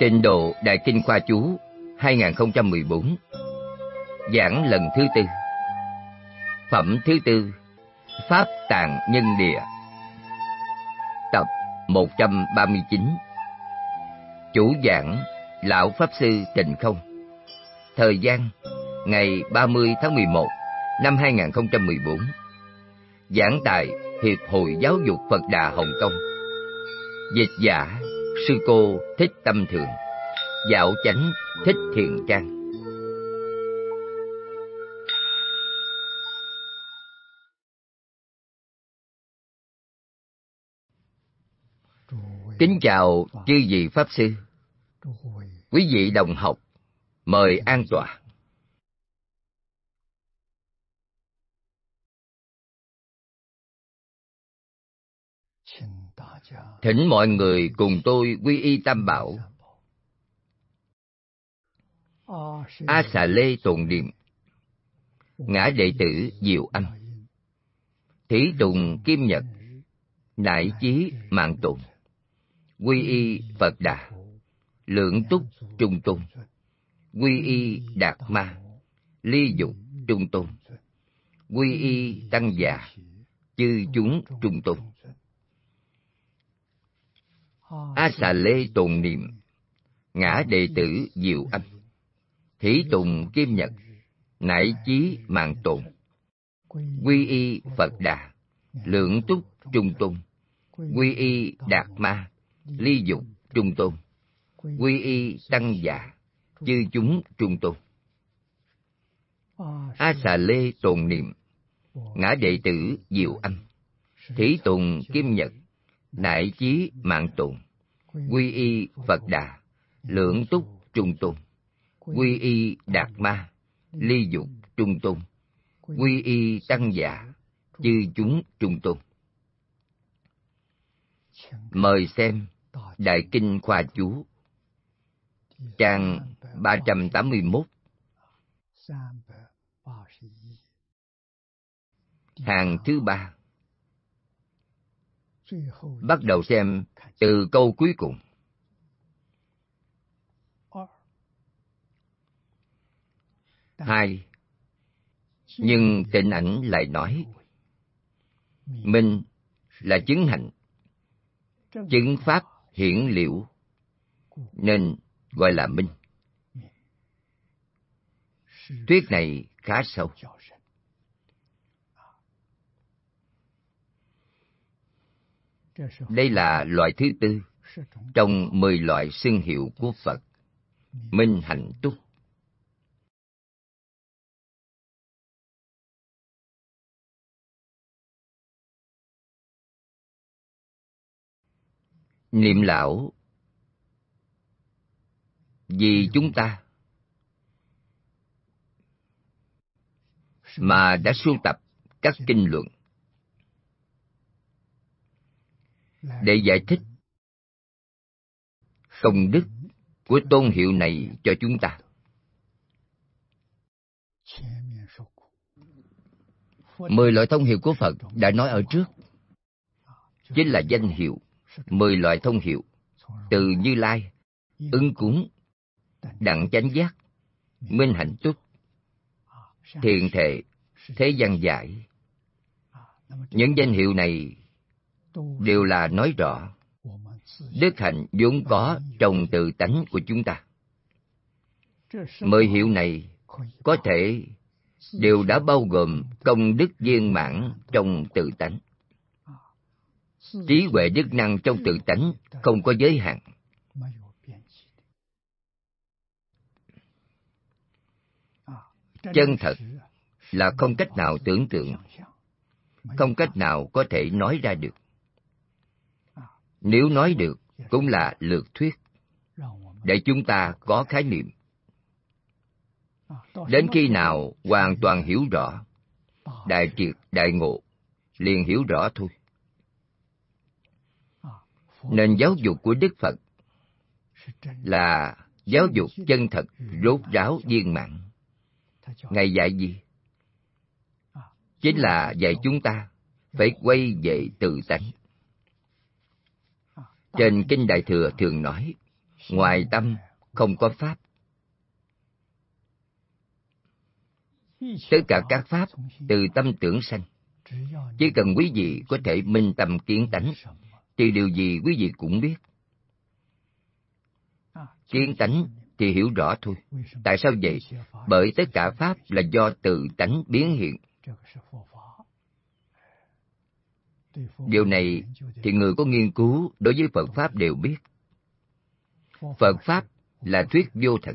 Tịnh độ Đại Kinh Khoa Chú 2014. Giảng lần thứ tư. Phẩm thứ tư. Pháp Tạng Nhân Địa. Tập 139. Chủ giảng Lão Pháp Sư Tịnh Không. Thời gian ngày 30 tháng 11 năm 2014. Giảng tại Hiệp hội Giáo dục Phật Đà Hồng Kông. Dịch giả Sư cô Thích Tâm Thượng. Dạo chánh Thích Thiện Trang. Kính chào chư vị Pháp Sư, quý vị đồng học, mời an tọa. Thỉnh mọi người cùng tôi quy y Tam Bảo. A Xà Lê tụng niệm. Ngã đệ tử Diệu Âm. Thí tùng Kim Nhật. Nải chí Mạng Tụng. Quy y Phật Đà. Lượng túc Trung Tôn. Quy y Đạt Ma. Ly dục Trung Tôn. Quy y Tăng Già. Chư chúng Trung Tôn. A Xà Lê tụng niệm. Ngã đệ tử Diệu Âm. Thí tùng Kim Nhật. Nải chí Mạng Tụng. Quy y Phật Đà. Lượng túc Trung Tôn. Quy y Đạt Ma. Ly dục Trung Tôn. Quy y Tăng Già. Chư chúng Trung Tôn. A Xà Lê tụng niệm. Ngã đệ tử Diệu Âm. Thí tùng Kim Nhật. Nải chí Mạng Tụng. Quy y Phật Đà. Lượng túc Trung Tôn. Quy y Đạt Ma. Ly dục Trung Tôn. Quy y Tăng Già. Chư chúng Trung Tôn. Mời xem Đại Kinh Khoa Chú, trang 381, hàng thứ ba. Bắt đầu xem từ câu cuối cùng. Hai. Nhưng Tịnh Ảnh lại nói, minh là chứng hạnh, chứng pháp hiển liễu, nên gọi là minh. Thuyết này khá sâu. Đây là loại thứ tư trong 10 loại xưng hiệu của Phật, minh hạnh túc. Niệm lão vì chúng ta mà đã sưu tập các kinh luận để giải thích công đức của tôn hiệu này cho chúng ta. 10 loại thông hiệu của Phật đã nói ở trước, chính là danh hiệu 10 loại thông hiệu, từ Như Lai, Ứng Cúng, Đặng Chánh Giác, Minh Hạnh Túc, Thiện Thệ, Thế Gian Giải. Những danh hiệu này đều là nói rõ đức hạnh vốn có trong tự tánh của chúng ta. 10 hiệu này có thể đều đã bao gồm công đức viên mãn trong tự tánh. Trí huệ đức năng trong tự tánh không có giới hạn. Chân thật là không cách nào tưởng tượng, không cách nào có thể nói ra được. Nếu nói được cũng là lược thuyết, để chúng ta có khái niệm. Đến khi nào hoàn toàn hiểu rõ, đại triệt đại ngộ, liền hiểu rõ thôi. Nền giáo dục của Đức Phật là giáo dục chân thật, rốt ráo, viên mãn. Ngài dạy gì? Chính là dạy chúng ta phải quay về tự tánh. Trên Kinh Đại Thừa thường nói, Ngoài tâm không có pháp. Tất cả các pháp từ tâm tưởng sanh. Chỉ cần quý vị có thể minh tâm kiến tánh, thì điều gì quý vị cũng biết. Kiến tánh thì hiểu rõ thôi. Tại sao vậy? Bởi tất cả pháp là do tự tánh biến hiện. Điều này thì người có nghiên cứu đối với Phật Pháp đều biết. Phật Pháp là thuyết vô thần.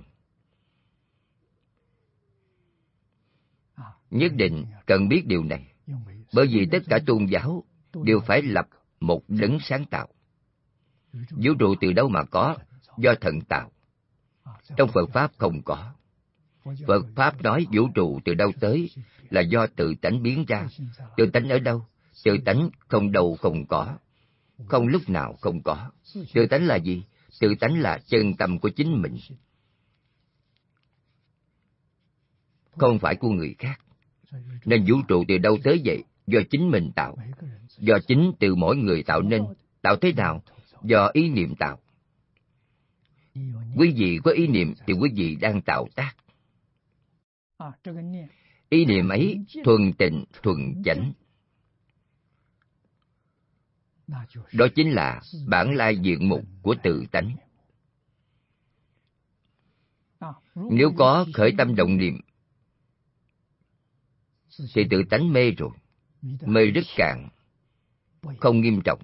Nhất định cần biết điều này, bởi vì tất cả tôn giáo đều phải lập một đấng sáng tạo. Vũ trụ từ đâu mà có? Do thần tạo. Trong Phật Pháp không có. Phật Pháp nói vũ trụ từ đâu tới là do tự tánh biến ra. Tự tánh ở đâu? Tự tánh không đâu không có. Không lúc nào không có. Tự tánh là gì? Tự tánh là chân tâm của chính mình, không phải của người khác. Nên vũ trụ từ đâu tới vậy? Do chính mình tạo. Do chính từ mỗi người tạo nên. Tạo thế nào? Do ý niệm tạo. Quý vị có ý niệm thì quý vị đang tạo tác. Ý niệm ấy thuần tịnh, thuần chánh. Đó chính là bản lai diện mục của tự tánh. Nếu có khởi tâm động niệm, thì tự tánh mê rồi. Mê rất cạn, không nghiêm trọng.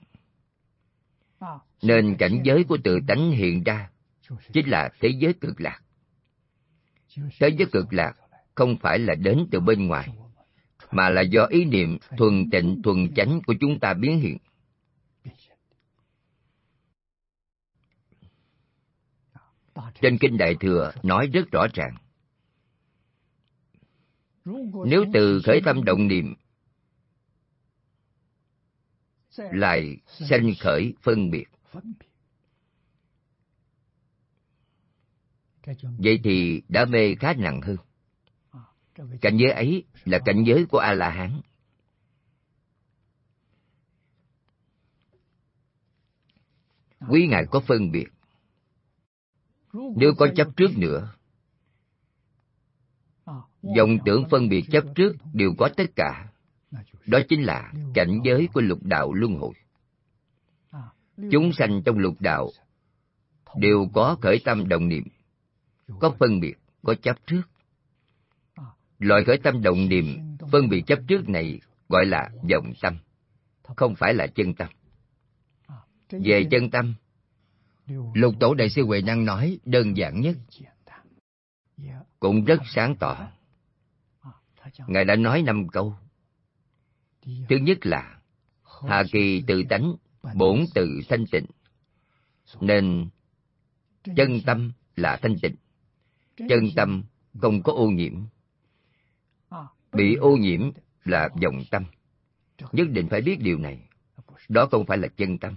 Nên cảnh giới của tự tánh hiện ra chính là thế giới cực lạc. Thế giới cực lạc không phải là đến từ bên ngoài, mà là do ý niệm thuần tịnh, thuần chánh của chúng ta biến hiện. Trên Kinh Đại Thừa nói rất rõ ràng. Nếu từ khởi tâm động niệm lại sanh khởi phân biệt, vậy thì đã mê khá nặng hơn. Cảnh giới ấy là cảnh giới của A-la-hán. Quý ngài có phân biệt. Nếu có chấp trước nữa, vọng tưởng phân biệt chấp trước đều có tất cả. Đó chính là cảnh giới của lục đạo luân hồi. Chúng sanh trong lục đạo đều có khởi tâm động niệm, có phân biệt, có chấp trước. Loại khởi tâm động niệm, phân biệt chấp trước này gọi là vọng tâm, không phải là chân tâm. Về chân tâm, Lục Tổ Đại sư Huệ Năng nói đơn giản nhất, cũng rất sáng tỏ. Ngài đã nói 5 câu. Thứ nhất là Hà Kỳ tự tánh, bổn tự thanh tịnh. Nên chân tâm là thanh tịnh. Chân tâm không có ô nhiễm. Bị ô nhiễm là vọng tâm. Nhất định phải biết điều này. Đó không phải là chân tâm.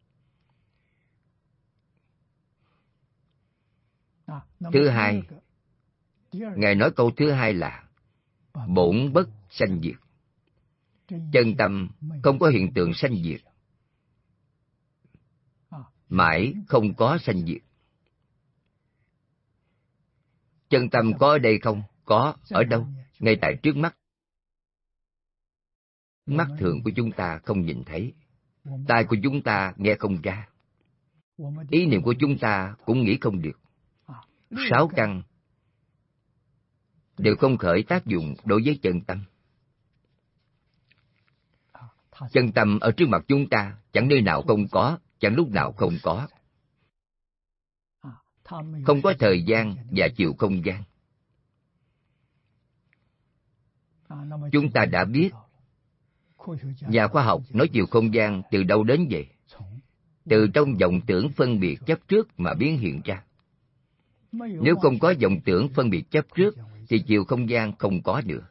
Thứ hai, Ngài nói câu thứ hai là bổn bất sanh diệt. Chân tâm không có hiện tượng sanh diệt, mãi không có sanh diệt. Chân tâm có ở đây không? Có. Ở đâu? Ngay tại trước mắt. Mắt thường của chúng ta không nhìn thấy, tai của chúng ta nghe không ra, ý niệm của chúng ta cũng nghĩ không được. 6 căn đều không khởi tác dụng đối với chân tâm. Chân tâm ở trước mặt chúng ta chẳng nơi nào không có, chẳng lúc nào không có. Không có thời gian và chiều không gian. Chúng ta đã biết nhà khoa học nói chiều không gian từ đâu đến vậy? Từ trong vọng tưởng phân biệt chấp trước mà biến hiện ra. Nếu không có vọng tưởng phân biệt chấp trước thì chiều không gian không có nữa.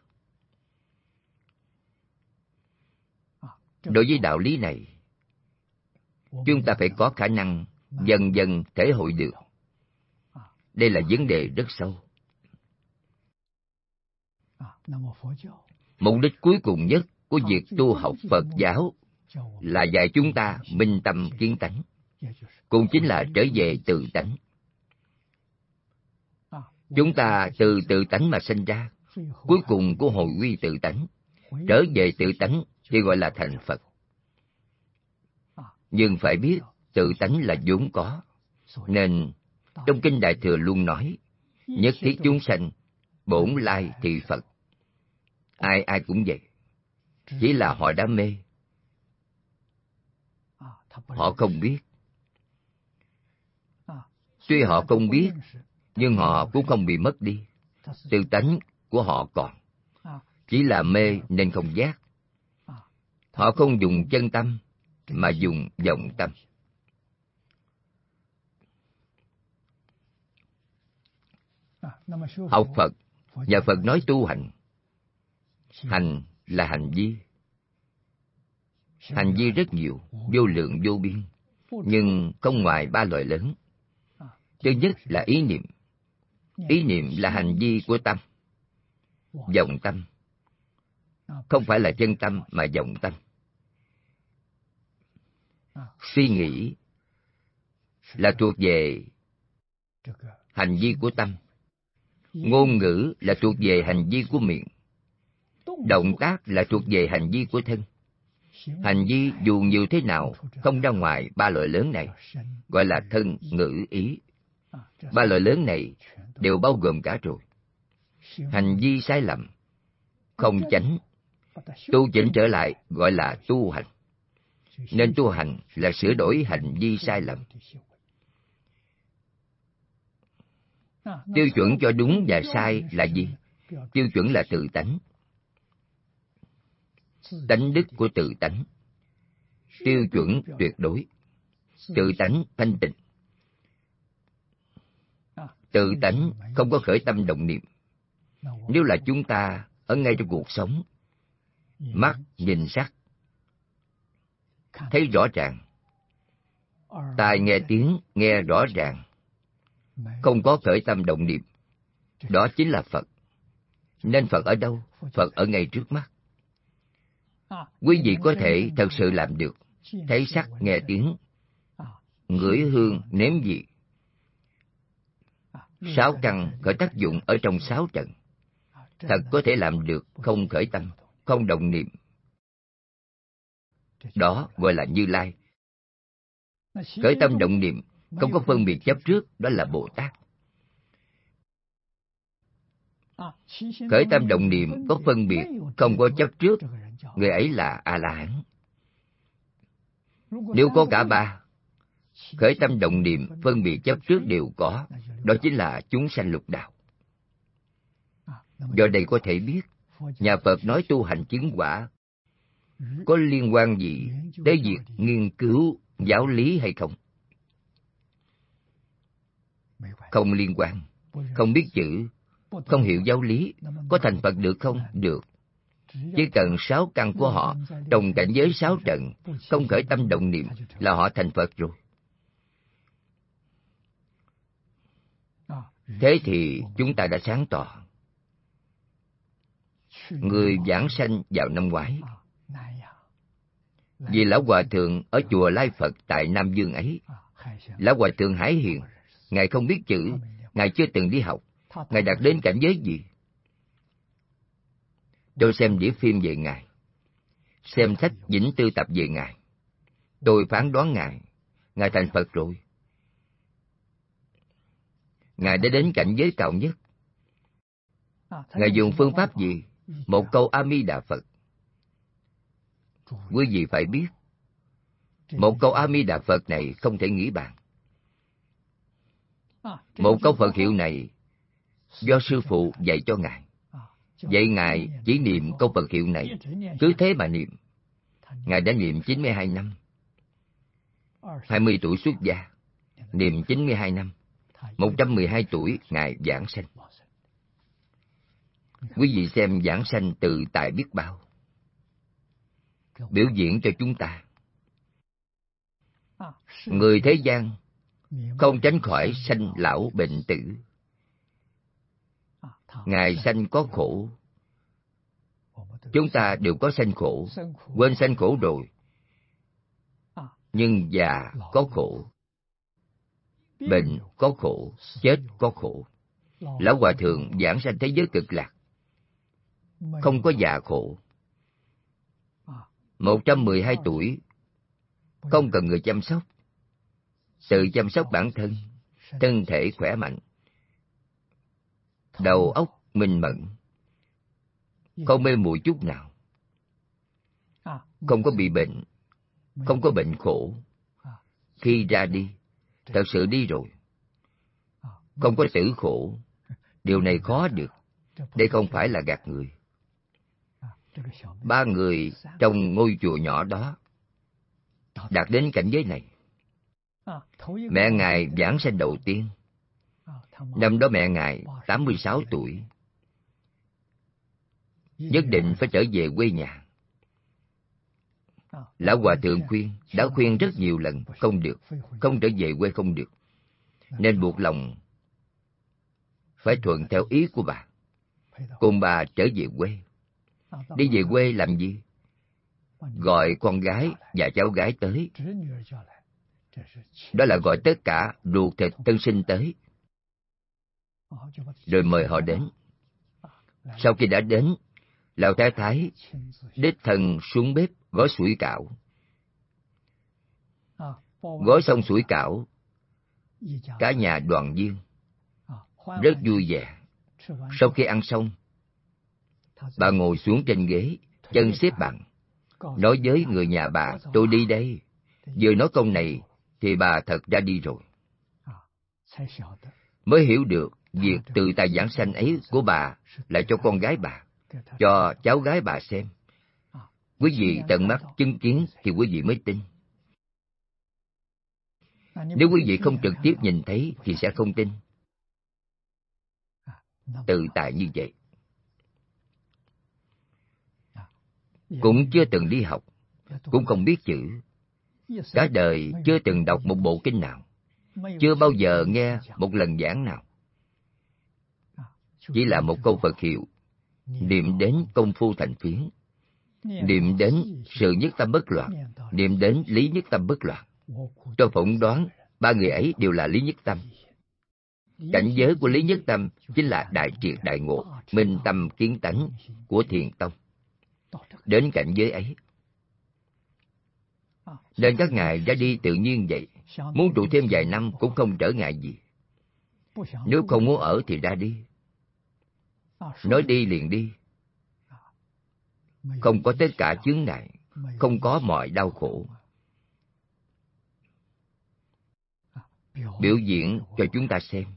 Đối với đạo lý này, chúng ta phải có khả năng dần dần thể hội được. Đây là vấn đề rất sâu. Mục đích cuối cùng nhất của việc tu học Phật giáo là dạy chúng ta minh tâm kiến tánh, cũng chính là trở về tự tánh. Chúng ta từ tự tánh mà sinh ra, cuối cùng của hồi quy tự tánh, trở về tự tánh thì gọi là thành Phật. Nhưng phải biết tự tánh là vốn có, nên trong Kinh Đại Thừa luôn nói, nhất thiết chúng sanh, bổn lai thị Phật. Ai ai cũng vậy. Chỉ là họ đã mê. Họ không biết. Tuy họ không biết, nhưng họ cũng không bị mất đi. Tự tánh của họ còn. Chỉ là mê nên không giác. Họ không dùng chân tâm, mà dùng vọng tâm. Học Phật, nhà Phật nói tu hành. Hành là hành vi. Hành vi rất nhiều, vô lượng vô biên, nhưng không ngoài ba loại lớn. Thứ nhất là ý niệm. Ý niệm là hành vi của tâm. Vọng tâm không phải là chân tâm mà vọng tâm. Suy nghĩ là thuộc về hành vi của tâm. Ngôn ngữ là thuộc về hành vi của miệng. Động tác là thuộc về hành vi của thân. Hành vi dù nhiều thế nào không ra ngoài ba loại lớn này, gọi là thân, ngữ, ý. Ba loại lớn này đều bao gồm cả rồi. Hành vi sai lầm, không chánh, tu chỉnh trở lại gọi là tu hành. Nên tu hành là sửa đổi hành vi sai lầm. Tiêu chuẩn cho đúng và sai là gì? Tiêu chuẩn là tự tánh. Tánh đức của tự tánh. Tiêu chuẩn tuyệt đối. Tự tánh thanh tịnh. Tự tánh không có khởi tâm động niệm. Nếu là chúng ta ở ngay trong cuộc sống, mắt nhìn sắc, thấy rõ ràng, tai nghe tiếng nghe rõ ràng, không có khởi tâm động niệm, đó chính là Phật. Nên Phật ở đâu? Phật ở ngay trước mắt. Quý vị có thể thật sự làm được, thấy sắc nghe tiếng, ngửi hương nếm vị. Sáu căn khởi tác dụng ở trong sáu trận. Thật có thể làm được không khởi tâm, không động niệm. Đó gọi là Như Lai. Khởi tâm động niệm, không có phân biệt chấp trước, đó là Bồ Tát. Khởi tâm động niệm có phân biệt, không có chấp trước, người ấy là A-la-hán. Nếu có cả ba, khởi tâm động niệm, phân biệt chấp trước đều có, đó chính là chúng sanh lục đạo. Do đây có thể biết, nhà Phật nói tu hành chứng quả có liên quan gì tới việc nghiên cứu giáo lý hay không? Không liên quan. Không biết chữ, không hiểu giáo lý, có thành Phật được không? Được. Chỉ cần sáu căn của họ trong cảnh giới sáu trận, không khởi tâm động niệm là họ thành Phật rồi. Thế thì chúng ta đã sáng tỏ. Người giảng sanh vào năm ngoái, vì Lão Hòa Thượng ở chùa Lai Phật tại Nam Dương ấy, Lão Hòa Thượng Hải Hiền, Ngài không biết chữ, Ngài chưa từng đi học, Ngài đạt đến cảnh giới gì? Tôi xem đĩa phim về Ngài, xem sách Vĩnh Tư Tập về Ngài. Tôi phán đoán Ngài thành Phật rồi. Ngài đã đến cảnh giới cao nhất. Ngài dùng phương pháp gì? Một câu A Di Đà Phật. Quý vị phải biết, một câu A Di Đà Phật này không thể nghĩ bàn. Một câu Phật hiệu này do sư phụ dạy cho Ngài. Vậy Ngài chỉ niệm câu Phật hiệu này, cứ thế mà niệm. Ngài đã niệm 92 năm. 20 tuổi xuất gia, niệm 92 năm. 112 tuổi Ngài giảng sanh. Quý vị xem giảng sanh tự tại biết bao. Biểu diễn cho chúng ta. Người thế gian không tránh khỏi sanh lão bệnh tử. Ngài sanh có khổ, chúng ta đều có sanh khổ. Quên sanh khổ rồi. Nhưng già có khổ, bệnh có khổ, chết có khổ. Lão Hòa Thượng giảng sanh thế giới cực lạc, không có già khổ. 112 tuổi, không cần người chăm sóc, tự chăm sóc bản thân, thân thể khỏe mạnh, đầu óc minh mẫn, không mê muội chút nào, không có bị bệnh, không có bệnh khổ. Khi ra đi, thật sự đi rồi, không có tử khổ. Điều này khó được. Đây không phải là gạt người. 3 người trong ngôi chùa nhỏ đó đạt đến cảnh giới này. Mẹ Ngài giảng sanh đầu tiên. Năm đó mẹ Ngài 86 tuổi. Nhất định phải trở về quê nhà. Lão Hòa Thượng đã khuyên rất nhiều lần, không được, không trở về quê không được. Nên buộc lòng phải thuận theo ý của bà, cùng bà trở về quê. Đi về quê làm gì? Gọi con gái và cháu gái tới. Đó là gọi tất cả ruột thịt thân sinh tới. Rồi mời họ đến. Sau khi đã đến, Lão Thái Thái đích thân xuống bếp gói sủi cảo. Gói xong sủi cảo, cả nhà đoàn viên rất vui vẻ. Sau khi ăn xong, bà ngồi xuống trên ghế, chân xếp bằng, nói với người nhà bà: tôi đi đây. Vừa nói câu này thì bà thật ra đi rồi. Mới hiểu được việc từ tài giảng sanh ấy của bà là cho con gái bà, cho cháu gái bà xem. Quý vị tận mắt chứng kiến thì quý vị mới tin. Nếu quý vị không trực tiếp nhìn thấy thì sẽ không tin. Tự tại như vậy. Cũng chưa từng đi học, cũng không biết chữ, cả đời chưa từng đọc một bộ kinh nào, chưa bao giờ nghe một lần giảng nào. Chỉ là một câu Phật hiệu, niệm đến công phu thành phiến, niệm đến sự nhất tâm bất loạn, niệm đến lý nhất tâm bất loạn. Tôi phỏng đoán 3 người ấy đều là lý nhất tâm. Cảnh giới của lý nhất tâm chính là đại triệt đại ngộ, minh tâm kiến tánh của Thiền Tông. Đến cảnh giới ấy, nên các ngài ra đi tự nhiên vậy. Muốn trụ thêm vài năm cũng không trở ngại gì. Nếu không muốn ở thì ra đi. Nói đi liền đi. Không có tất cả chướng ngại, không có mọi đau khổ. Biểu diễn cho chúng ta xem,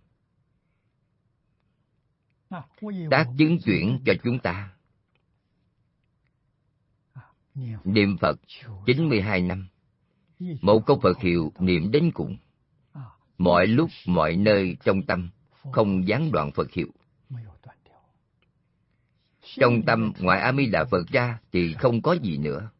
tác chứng chuyển cho chúng ta. Niệm Phật 92 năm, một câu Phật hiệu niệm đến cùng, mọi lúc mọi nơi trong tâm, không gián đoạn Phật hiệu. Trong tâm ngoài A Di Đà Phật ra thì không có gì nữa.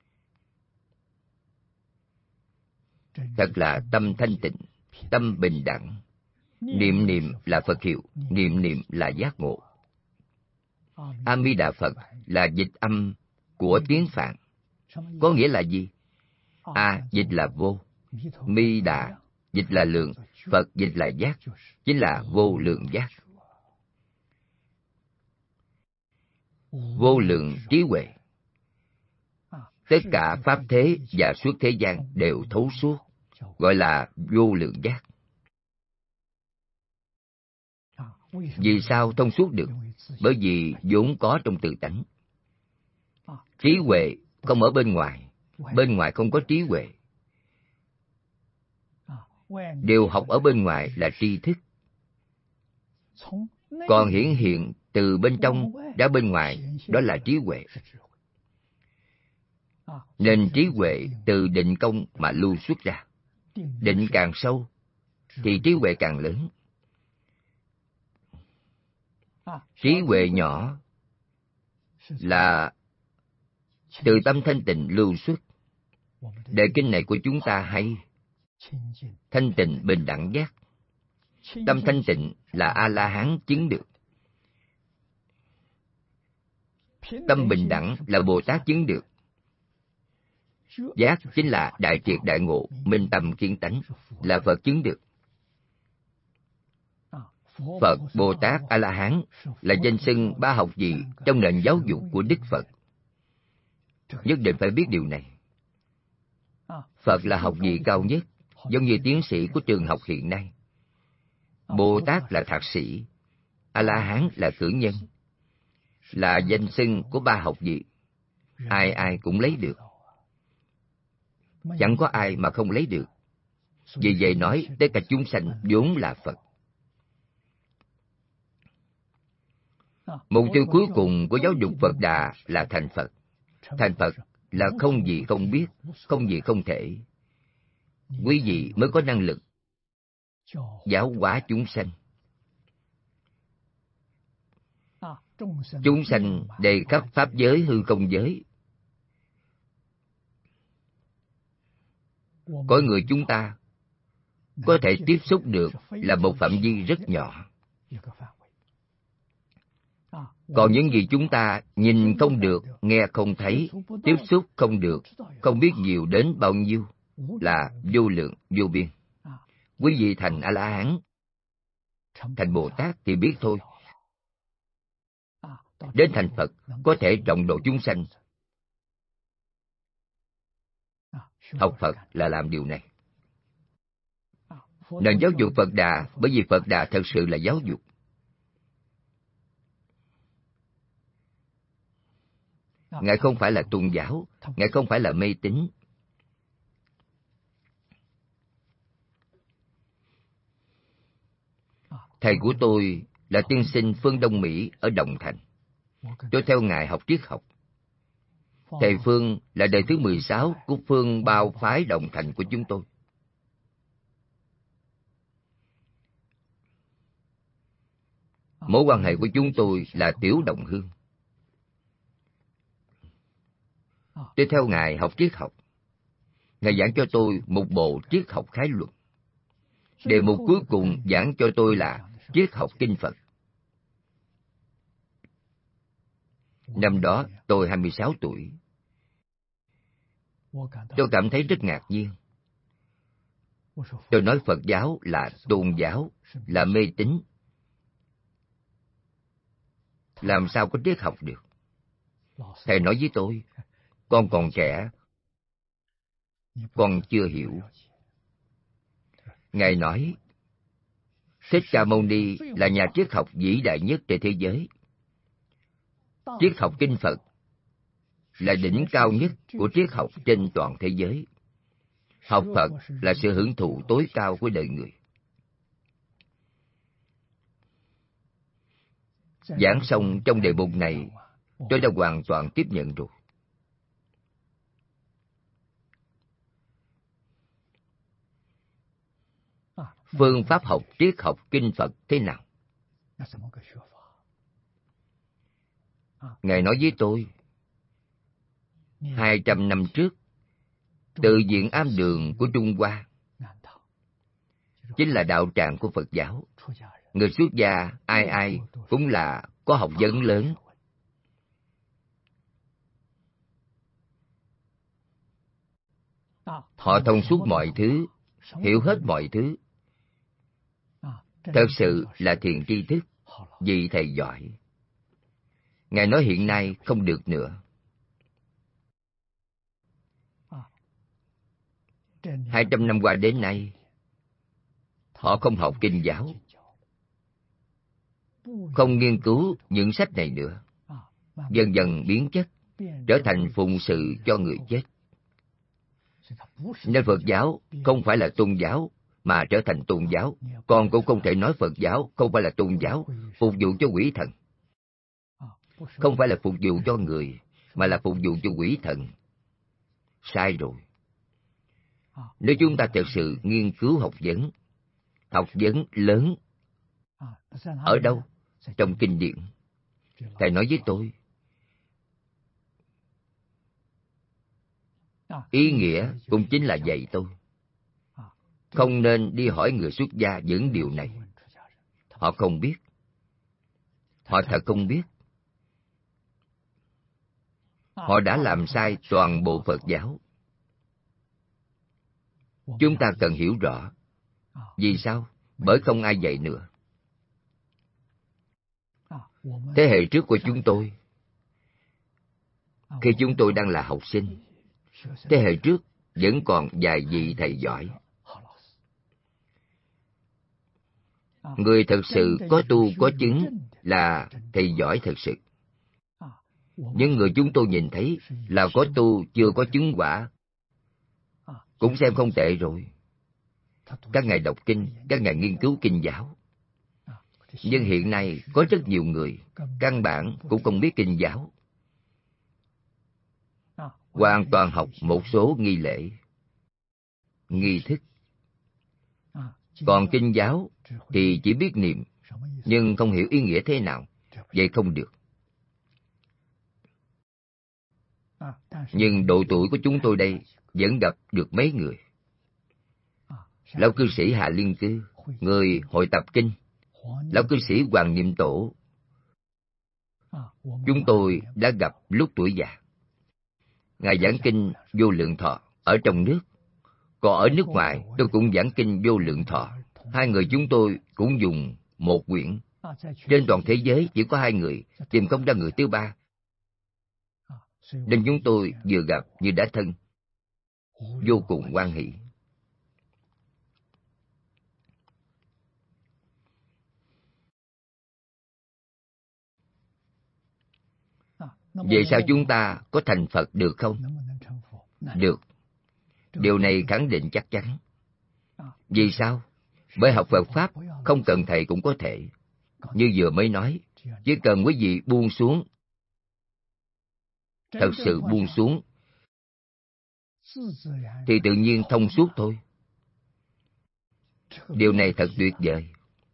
Thật là tâm thanh tịnh, tâm bình đẳng. Niệm niệm là Phật hiệu, niệm niệm là giác ngộ. A Di Đà Phật là dịch âm của tiếng Phạn. Có nghĩa là gì? A dịch là vô, Mi Đà dịch là lượng, Phật dịch là giác, chính là vô lượng giác. Vô lượng trí huệ. Tất cả pháp thế và suốt thế gian đều thấu suốt, gọi là vô lượng giác. Vì sao thông suốt được? Bởi vì vốn có trong tự tánh. Trí huệ không ở bên ngoài không có trí huệ. Điều học ở bên ngoài là tri thức, còn hiển hiện từ bên trong ra bên ngoài, đó là trí huệ. Nên trí huệ từ định công mà lưu xuất ra. Định càng sâu thì trí huệ càng lớn. Trí huệ nhỏ là từ tâm thanh tịnh lưu xuất. Đề kinh này của chúng ta hay. Thanh tịnh bình đẳng giác. Tâm thanh tịnh là A-la-hán chứng được. Tâm bình đẳng là Bồ Tát chứng được. Giác chính là đại triệt đại ngộ, minh tâm kiến tánh, là Phật chứng được. Phật, Bồ Tát, A-la-hán là danh xưng ba học vị trong nền giáo dục của Đức Phật. Nhất định phải biết điều này. Phật là học vị cao nhất, giống như tiến sĩ của trường học hiện nay. Bồ Tát là thạc sĩ, A-la-hán là cử nhân, là danh xưng của ba học vị. Ai ai cũng lấy được. Chẳng có ai mà không lấy được. Vì vậy nói, tất cả chúng sanh vốn là Phật. Mục tiêu cuối cùng của giáo dục Phật Đà là thành Phật. Thành Phật là không gì không biết, không gì không thể. Quý vị mới có năng lực giáo hóa chúng sanh. Chúng sanh đầy khắp pháp giới hư không giới. Có người chúng ta có thể tiếp xúc được là một phạm vi rất nhỏ. Còn những gì chúng ta nhìn không được, nghe không thấy, tiếp xúc không được, không biết nhiều đến bao nhiêu, là vô lượng, vô biên. Quý vị thành A-la-hán, thành Bồ Tát thì biết thôi. Đến thành Phật có thể rộng độ chúng sanh. Học Phật là làm điều này. Nền giáo dục Phật Đà, bởi vì Phật Đà thật sự là giáo dục. Ngài không phải là tôn giáo, Ngài không phải là mê tín. Thầy của tôi là tiên sinh Phương Đông Mỹ ở Đồng Thành. Tôi theo Ngài học triết học. Thầy Phương là đời thứ 16 của Phương Bao phái Đồng Thành của chúng tôi. Mối quan hệ của chúng tôi là tiểu đồng hương. Tôi theo Ngài học triết học. Ngài giảng cho tôi một bộ triết học khái luận. Đề mục cuối cùng giảng cho tôi là triết học kinh Phật. Năm đó tôi 26 tuổi. Tôi cảm thấy rất ngạc nhiên. Tôi nói Phật giáo là tôn giáo, là mê tín. Làm sao có triết học được? Thầy nói với tôi, con còn trẻ, con chưa hiểu. Ngài nói, Thích Ca Mâu Ni là nhà triết học vĩ đại nhất trên thế giới. Triết học kinh Phật là đỉnh cao nhất của triết học trên toàn thế giới. Học Phật là sự hưởng thụ tối cao của đời người. Giảng xong trong đề mục này, tôi đã hoàn toàn tiếp nhận rồi. Phương pháp học triết học kinh Phật thế nào? Ngài nói với tôi, 200 năm trước, Tự Viện Am Đường của Trung Hoa chính là đạo tràng của Phật giáo. Người xuất gia ai ai cũng là có học vấn lớn. Họ thông suốt mọi thứ, hiểu hết mọi thứ. Thật sự là thiện tri thức, vị thầy giỏi. Ngài nói hiện nay không được nữa. 200 năm qua đến nay, họ không học kinh giáo, không nghiên cứu những sách này nữa. Dần dần biến chất, trở thành phụng sự cho người chết. Nên Phật giáo không phải là tôn giáo, mà trở thành tôn giáo. Con cũng không thể nói Phật giáo không phải là tôn giáo, phục vụ cho quỷ thần. Không phải là phục vụ cho người, mà là phục vụ cho quỷ thần. Sai rồi. Nếu chúng ta thật sự nghiên cứu học vấn lớn, ở đâu? Trong kinh điển. Thầy nói với tôi, ý nghĩa cũng chính là dạy tôi. Không nên đi hỏi người xuất gia những điều này. Họ không biết. Họ thật không biết. Họ đã làm sai toàn bộ Phật giáo. Chúng ta cần hiểu rõ. Vì sao? Bởi không ai dạy nữa. Thế hệ trước của chúng tôi, khi chúng tôi đang là học sinh, thế hệ trước vẫn còn vài vị thầy giỏi. Người thật sự có tu có chứng là thầy giỏi thật sự. Những người chúng tôi nhìn thấy là có tu chưa có chứng quả, cũng xem không tệ rồi. Các ngài đọc kinh, các ngài nghiên cứu kinh giáo. Nhưng hiện nay có rất nhiều người căn bản cũng không biết kinh giáo, hoàn toàn học một số nghi lễ, nghi thức. Còn kinh giáo thì chỉ biết niệm, nhưng không hiểu ý nghĩa thế nào. Vậy không được. Nhưng độ tuổi của chúng tôi đây vẫn gặp được mấy người. Lão cư sĩ Hạ Liên Cư, người hội tập kinh, lão cư sĩ Hoàng Niệm Tổ, chúng tôi đã gặp lúc tuổi già. Ngài giảng kinh Vô Lượng Thọ ở trong nước, còn ở nước ngoài tôi cũng giảng kinh Vô Lượng Thọ. Hai người chúng tôi cũng dùng một quyển. Trên toàn thế giới chỉ có hai người, tìm không ra người thứ ba. Nên chúng tôi vừa gặp như đã thân, vô cùng hoan hỷ. Vậy sao chúng ta có thành Phật được không? Được. Điều này khẳng định chắc chắn. Vì sao? Bởi học Phật Pháp không cần thầy cũng có thể. Như vừa mới nói, chỉ cần quý vị buông xuống, thật sự buông xuống, thì tự nhiên thông suốt thôi. Điều này thật tuyệt vời.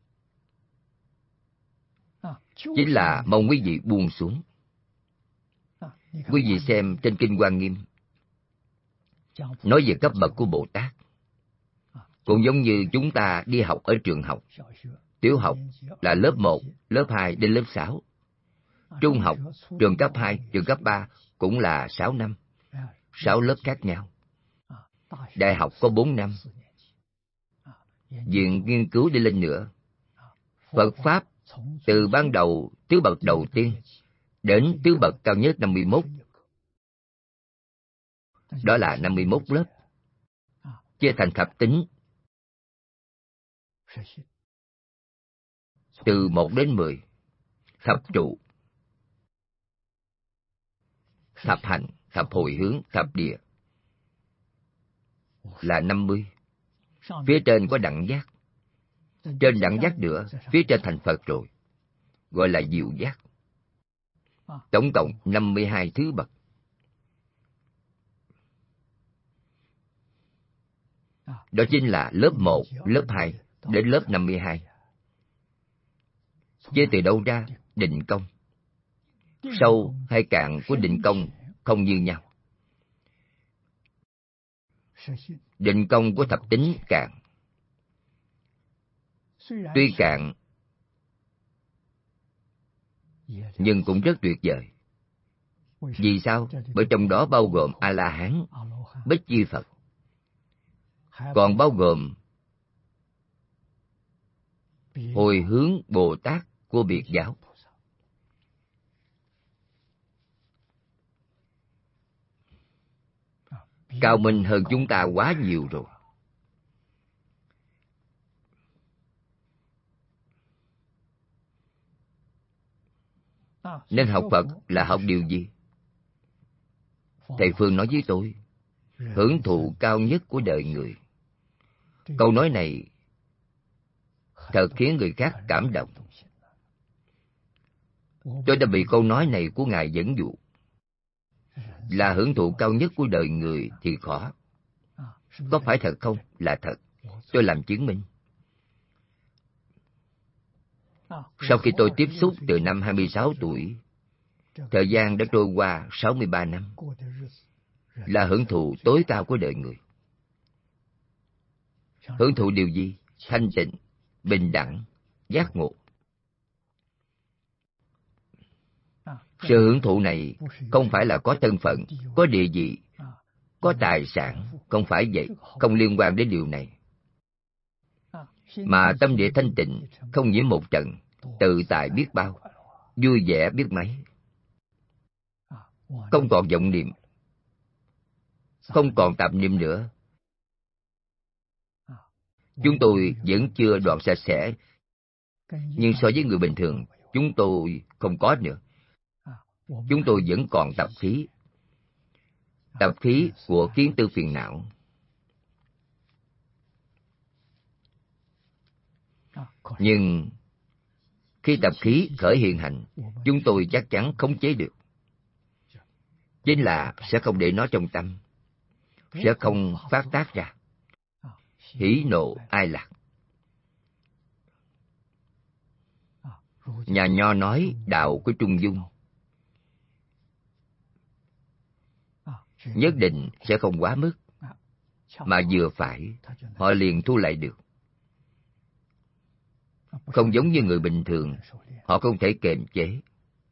Chính là mong quý vị buông xuống. Quý vị xem trên Kinh Hoa Nghiêm, nói về cấp bậc của Bồ Tát. Cũng giống như chúng ta đi học ở trường học. Tiểu học là lớp 1, lớp 2 đến lớp 6. Trung học, trường cấp 2, trường cấp 3 cũng là 6 năm. 6 lớp khác nhau. Đại học có 4 năm. Viện nghiên cứu đi lên nữa. Phật Pháp từ ban đầu tứ bậc đầu tiên đến tứ bậc cao nhất 51. Đó là 51 lớp. Chia thành thập tính. Từ 1 đến 10. Thập trụ, thập hành, thập hồi hướng, thập địa là 50. Phía trên có đẳng giác. Trên đẳng giác nữa, phía trên thành Phật rồi, gọi là diệu giác. Tổng cộng 52 thứ bậc. Đó chính là lớp 1, lớp 2 đến lớp 52. Chia từ đâu ra? Định công. Sâu hay cạn của định công không như nhau. Định công của thập tính cạn. Tuy cạn, nhưng cũng rất tuyệt vời. Vì sao? Bởi trong đó bao gồm A-la-hán, Bích Chi Phật, còn bao gồm hồi hướng Bồ Tát của Biệt giáo. Cao minh hơn chúng ta quá nhiều rồi. Nên học Phật là học điều gì? Thầy Phương nói với tôi, hưởng thụ cao nhất của đời người. Câu nói này thật khiến người khác cảm động. Tôi đã bị câu nói này của Ngài dẫn dụ. Là hưởng thụ cao nhất của đời người thì khó. Có phải thật không? Là thật. Tôi làm chứng minh. Sau khi tôi tiếp xúc từ năm 26 tuổi, thời gian đã trôi qua 63 năm, là hưởng thụ tối cao của đời người. Hưởng thụ điều gì? Thanh tịnh, bình đẳng, giác ngộ. Sự hưởng thụ này không phải là có thân phận, có địa vị, có tài sản, không phải vậy, không liên quan đến điều này. Mà tâm địa thanh tịnh, không nhiễm một trận, tự tại biết bao. vui vẻ biết mấy. Không còn vọng niệm, không còn tạp niệm nữa. Chúng tôi vẫn chưa đoạn sạch sẽ, nhưng so với người bình thường, chúng tôi không có nữa. Chúng tôi vẫn còn tập khí của kiến tư phiền não. Nhưng khi tập khí khởi hiện hành, chúng tôi chắc chắn khống chế được. Chính là sẽ không để nó trong tâm, sẽ không phát tác ra. Hỉ nộ ai lạc. Nhà Nho nói đạo của trung dung, nhất định sẽ không quá mức, mà vừa phải, họ liền thu lại được. Không giống như người bình thường, họ không thể kiềm chế.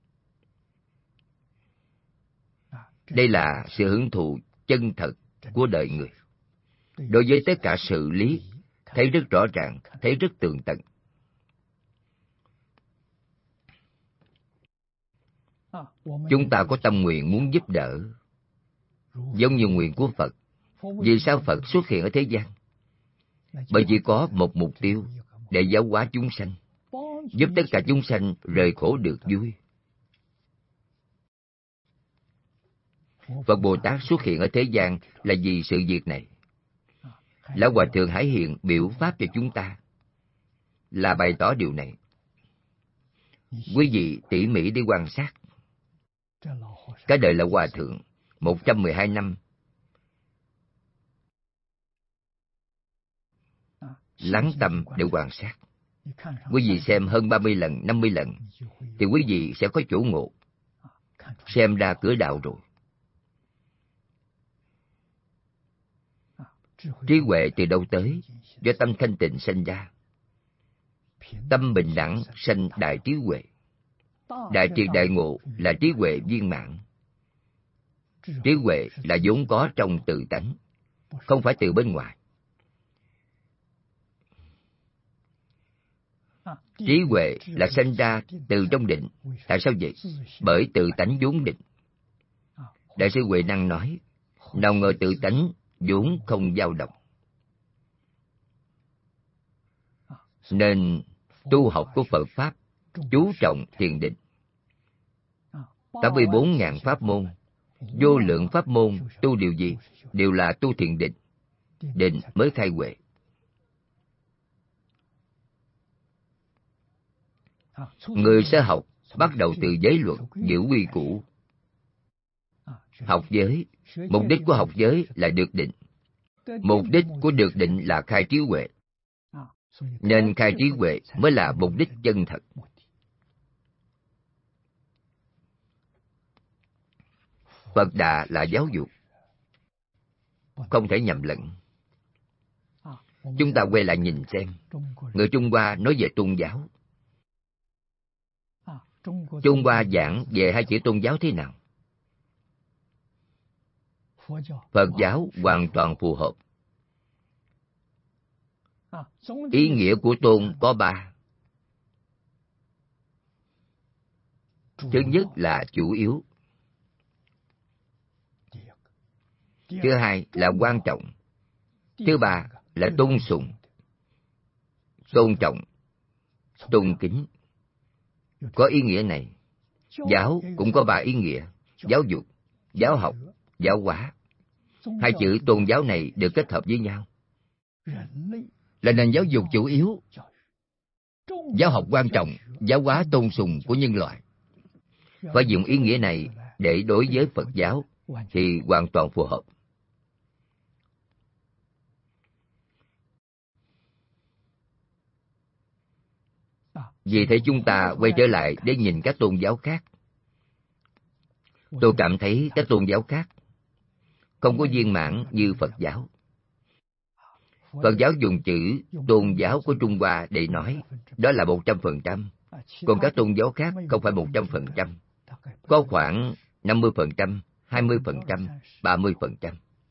Đây là sự hưởng thụ chân thật của đời người. Đối với tất cả sự lý, thấy rất rõ ràng, thấy rất tường tận. Chúng ta có tâm nguyện muốn giúp đỡ, giống như nguyện của Phật. Vì sao Phật xuất hiện ở thế gian? Bởi vì có một mục tiêu, để giáo hóa chúng sanh, giúp tất cả chúng sanh rời khổ được vui. Phật Bồ Tát xuất hiện ở thế gian là vì sự việc này. Lão Hòa Thượng Hải Hiện biểu pháp cho chúng ta, là bày tỏ điều này. Quý vị tỉ mỉ đi quan sát. Cái đời Lão Hòa Thượng 112 năm, lắng tâm để quan sát. Quý vị xem hơn 30 lần, 50 lần, thì quý vị sẽ có chỗ ngộ, xem ra cửa đạo rồi. Trí huệ từ đâu tới? Do tâm thanh tịnh sanh ra. Tâm bình đẳng sanh đại trí huệ. Đại triệt đại ngộ là trí huệ viên mãn. Trí huệ là vốn có trong tự tánh, không phải từ bên ngoài. Trí huệ là sanh ra từ trong định. Tại sao vậy? Bởi tự tánh vốn định. Đại sư Huệ Năng nói, nào ngờ tự tánh vốn không dao động. Nên tu học của Phật Pháp chú trọng thiền định. 84.000 pháp môn, vô lượng pháp môn tu điều gì? Đều là tu thiền định. Định mới khai huệ. Người sẽ học bắt đầu từ giới luật, giữ quy củ. Học giới, mục đích của học giới là được định. Mục đích của được định là khai trí huệ. Nên khai trí huệ mới là mục đích chân thật. Phật Đà là giáo dục, không thể nhầm lẫn. Chúng ta quay lại nhìn xem, người Trung Hoa nói về tôn giáo. Trung Hoa giảng về hai chữ tôn giáo thế nào? Phật giáo hoàn toàn phù hợp. Ý nghĩa của tôn có ba. Thứ nhất là chủ yếu. Thứ hai là quan trọng. Thứ ba là tôn sùng. Tôn trọng, tôn kính. Có ý nghĩa này. Giáo cũng có ba ý nghĩa. Giáo dục, giáo học, giáo hóa. Hai chữ tôn giáo này được kết hợp với nhau, là nền giáo dục chủ yếu, giáo học quan trọng, giáo hóa tôn sùng của nhân loại. Phải dùng ý nghĩa này để đối với Phật giáo thì hoàn toàn phù hợp. Vì thế chúng ta quay trở lại để nhìn các tôn giáo khác. Tôi cảm thấy các tôn giáo khác không có viên mãn như Phật giáo. Phật giáo dùng chữ tôn giáo của Trung Hoa để nói, đó là 100%. Còn các tôn giáo khác không phải 100%. Có khoảng 50%, 20%, 30%.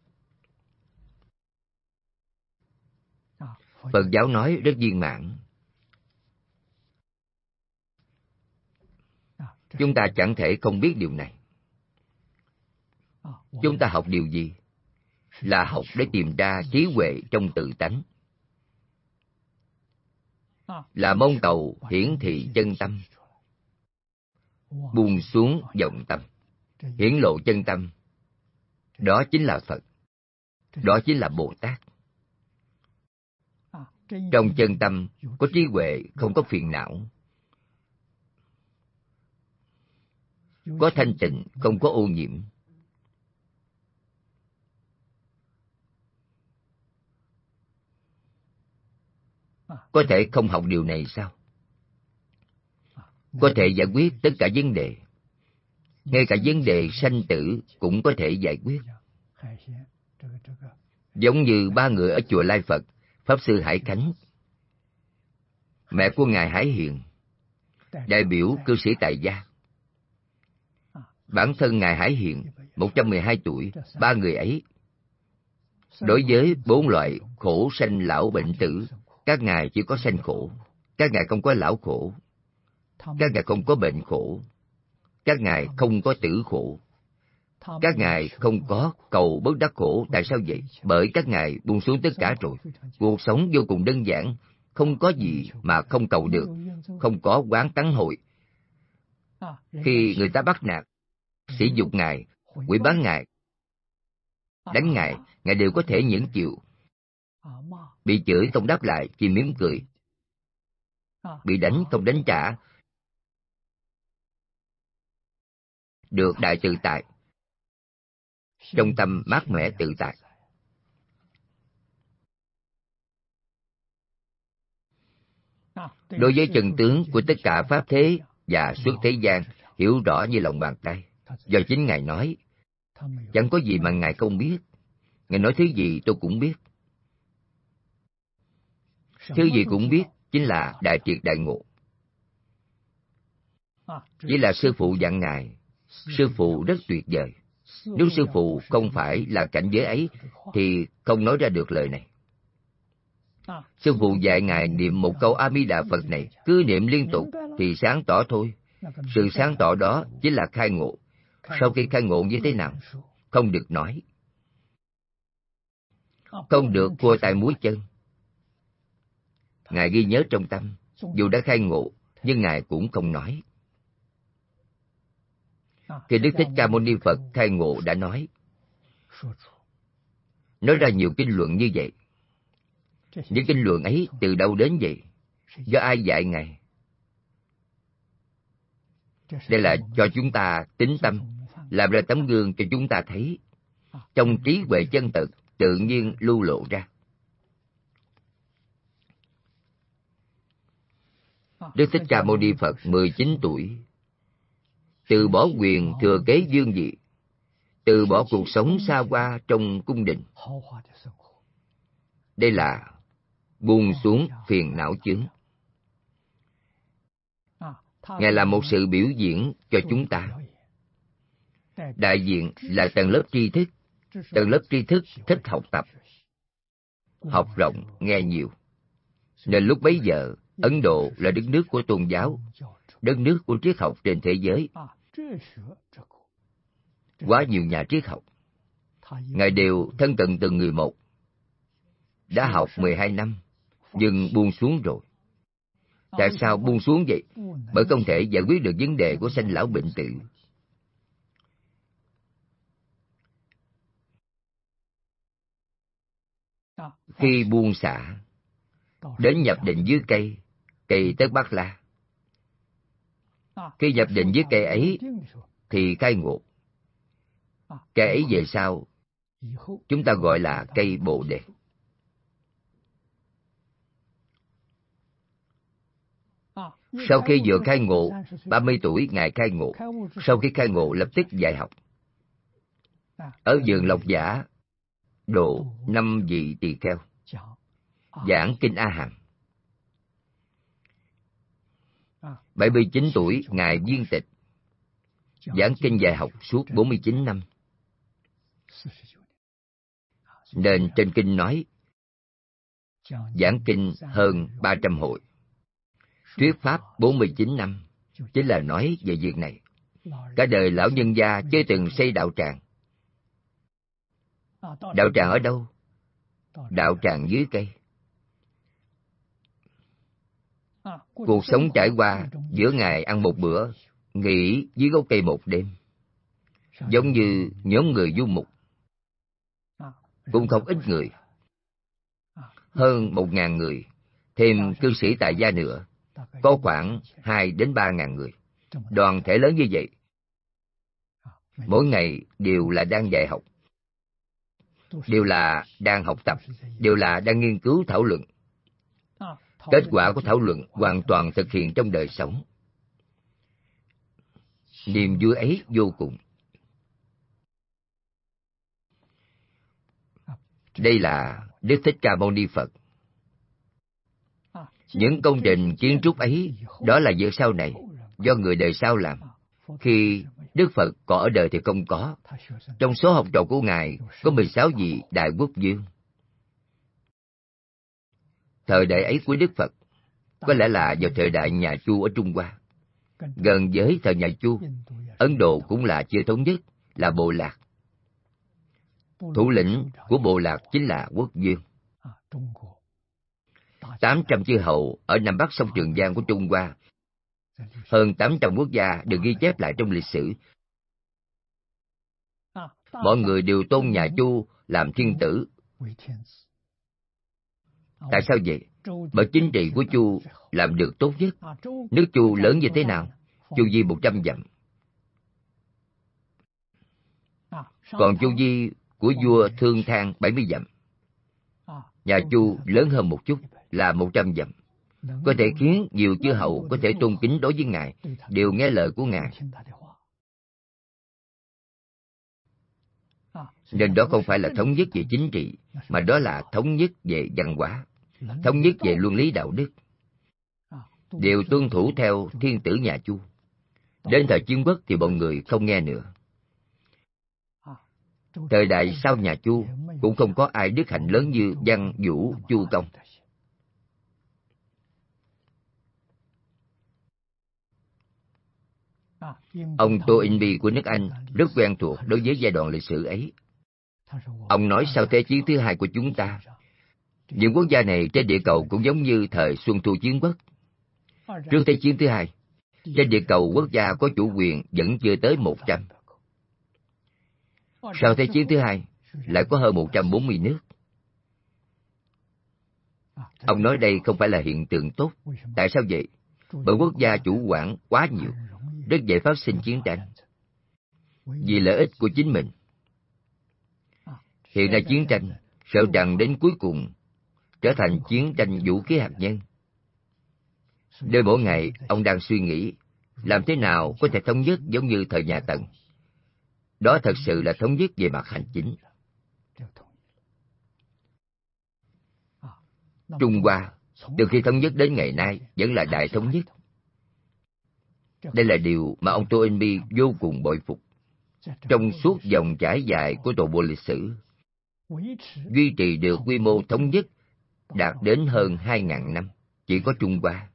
Phật giáo nói rất viên mãn. Chúng ta chẳng thể không biết điều này. Chúng ta học điều gì? Là học để tìm ra trí huệ trong tự tánh. Là mong cầu hiển thị chân tâm, buông xuống vọng tâm, hiển lộ chân tâm. Đó chính là Phật. Đó chính là Bồ Tát. Trong chân tâm có trí huệ, không có phiền não. Có thanh tịnh, không có ô nhiễm. Có thể không học điều này sao? Có thể giải quyết tất cả vấn đề. Ngay cả vấn đề sanh tử cũng có thể giải quyết. Giống như ba người ở chùa Lai Phật, Pháp Sư Hải Khánh, mẹ của Ngài Hải Hiền, đại biểu cư sĩ tại gia. Bản thân Ngài Hải Hiền, 112 tuổi, ba người ấy, đối với 4 loại khổ sanh lão bệnh tử, các ngài chỉ có sanh khổ, các ngài không có lão khổ, các ngài không có bệnh khổ, các ngài không có tử khổ, các ngài không có cầu bất đắc khổ. Tại sao vậy? Bởi các ngài buông xuống tất cả rồi. Cuộc sống vô cùng đơn giản, không có gì mà không cầu được, không có oán tắng hội. Khi người ta bắt nạt, sỉ nhục ngài, quỷ bán ngài, đánh ngài, ngài đều có thể nhẫn chịu. Bị chửi không đáp lại, chỉ mỉm cười. Bị đánh không đánh trả, được đại tự tại. Trong tâm mát mẻ tự tại. Đối với chân tướng của tất cả pháp thế và suốt thế gian, hiểu rõ như lòng bàn tay. Do chính Ngài nói, chẳng có gì mà Ngài không biết. Ngài nói thứ gì tôi cũng biết. Thứ gì cũng biết chính là đại triệt đại ngộ. Chỉ là sư phụ dặn Ngài, sư phụ rất tuyệt vời. Nếu sư phụ không phải là cảnh giới ấy, thì không nói ra được lời này. Sư phụ dạy Ngài niệm một câu A Di Đà Phật này, cứ niệm liên tục thì sáng tỏ thôi. Sự sáng tỏ đó chính là khai ngộ. Sau khi khai ngộ như thế nào? Không được nói. Không được cua tay múa chân. Ngài ghi nhớ trong tâm, dù đã khai ngộ, nhưng Ngài cũng không nói. Khi Đức Thích Ca Mâu Ni Phật khai ngộ đã nói ra nhiều kinh luận như vậy. Những kinh luận ấy từ đâu đến vậy? Do ai dạy Ngài? Đây là cho chúng ta tín tâm, làm ra tấm gương cho chúng ta thấy. Trong trí huệ chân thực tự nhiên lưu lộ ra. Đức Thích Ca Mâu Ni Phật 19 tuổi, từ bỏ quyền thừa kế vương vị, từ bỏ cuộc sống xa hoa trong cung đình. Đây là buông xuống phiền não chướng. Ngài là một sự biểu diễn cho chúng ta. Đại diện là tầng lớp tri thức. Tầng lớp tri thức thích học tập, học rộng, nghe nhiều. Nên lúc bấy giờ, Ấn Độ là đất nước của tôn giáo, đất nước của triết học trên thế giới. Quá nhiều nhà triết học. Ngài đều thân cận từng người một. Đã học 12 năm, nhưng buông xuống rồi. Tại sao buông xuống vậy? Bởi không thể giải quyết được vấn đề của sanh lão bệnh tử. Khi buông xả, đến nhập định dưới cây Tất Bát La. Khi nhập định dưới cây ấy, thì khai ngộ. Cây ấy về sau, chúng ta gọi là cây Bồ Đề. Sau khi vừa khai ngộ, 30 tuổi Ngài khai ngộ. Sau khi khai ngộ lập tức dạy học. Ở vườn Lộc Giả, độ 5 vị tỳ kheo, giảng kinh A Hàm. 79 tuổi Ngài viên tịch, giảng kinh dạy học suốt 49 năm. Nên trên kinh nói, giảng kinh hơn 300 hội, thuyết pháp 49 năm, chính là nói về việc này. Cả đời lão nhân gia chưa từng xây đạo tràng. Đạo tràng ở đâu? Đạo tràng dưới cây. Cuộc sống trải qua giữa ngày ăn một bữa, nghỉ dưới gốc cây một đêm. Giống như nhóm người du mục, cũng không ít người, hơn 1.000 người, thêm cư sĩ tại gia nữa, có khoảng 2 đến 3.000 người. Đoàn thể lớn như vậy, mỗi ngày đều là đang dạy học, đều là đang học tập, đều là đang nghiên cứu thảo luận. Kết quả của thảo luận hoàn toàn thực hiện trong đời sống. Niềm vui ấy vô cùng. Đây là Đức Thích Ca Mâu Ni Phật. Những công trình kiến trúc ấy, đó là việc sau này, do người đời sau làm. Khi Đức Phật còn ở đời thì không có. Trong số học trò của Ngài có 16 vị Đại Quốc Vương. Thời đại ấy của Đức Phật có lẽ là vào thời đại nhà Chu ở Trung Hoa. Gần với thời nhà Chu, Ấn Độ cũng là chưa thống nhất, là bộ lạc. Thủ lĩnh của bộ lạc chính là quốc vương. 800 chư hầu ở Nam Bắc sông Trường Giang của Trung Hoa. Hơn 800 quốc gia được ghi chép lại trong lịch sử. Mọi người đều tôn nhà Chu làm thiên tử. Tại sao vậy? Bởi chính trị của Chu làm được tốt nhất. Nước Chu lớn như thế nào? Chu vi 100 dặm. Còn chu vi của vua Thương Thang 70 dặm. Nhà Chu lớn hơn một chút, là 100 dặm. Có thể khiến nhiều chư hầu có thể tôn kính đối với Ngài, đều nghe lời của Ngài. Nên đó không phải là thống nhất về chính trị, mà đó là thống nhất về văn hóa, thống nhất về luân lý đạo đức. Đều tuân thủ theo thiên tử nhà Chu. Đến thời Chiến Quốc thì mọi người không nghe nữa. Thời đại sau nhà Chu cũng không có ai đức hạnh lớn như Văn Vũ Chu Công. Ông Toynbee của nước Anh rất quen thuộc đối với giai đoạn lịch sử ấy. Ông nói sau Thế chiến thứ hai của chúng ta, những quốc gia này trên địa cầu cũng giống như thời Xuân Thu Chiến Quốc. Trước Thế chiến thứ hai, trên địa cầu quốc gia có chủ quyền vẫn chưa tới 100. Sau Thế chiến thứ hai, lại có hơn 140 nước. Ông nói đây không phải là hiện tượng tốt. Tại sao vậy? Bởi quốc gia chủ quản quá nhiều, rất dễ phát sinh chiến tranh. Vì lợi ích của chính mình. Hiện nay chiến tranh, sợ rằng đến cuối cùng trở thành chiến tranh vũ khí hạt nhân. Nên mỗi ngày ông đang suy nghĩ làm thế nào có thể thống nhất giống như thời nhà Tần. Đó thật sự là thống nhất về mặt hành chính. Trung Hoa từ khi thống nhất đến ngày nay vẫn là đại thống nhất. Đây là điều mà ông Toynbee vô cùng bội phục. Trong suốt dòng trải dài của toàn bộ lịch sử, duy trì được quy mô thống nhất đạt đến hơn 2.000 năm, chỉ có Trung Hoa.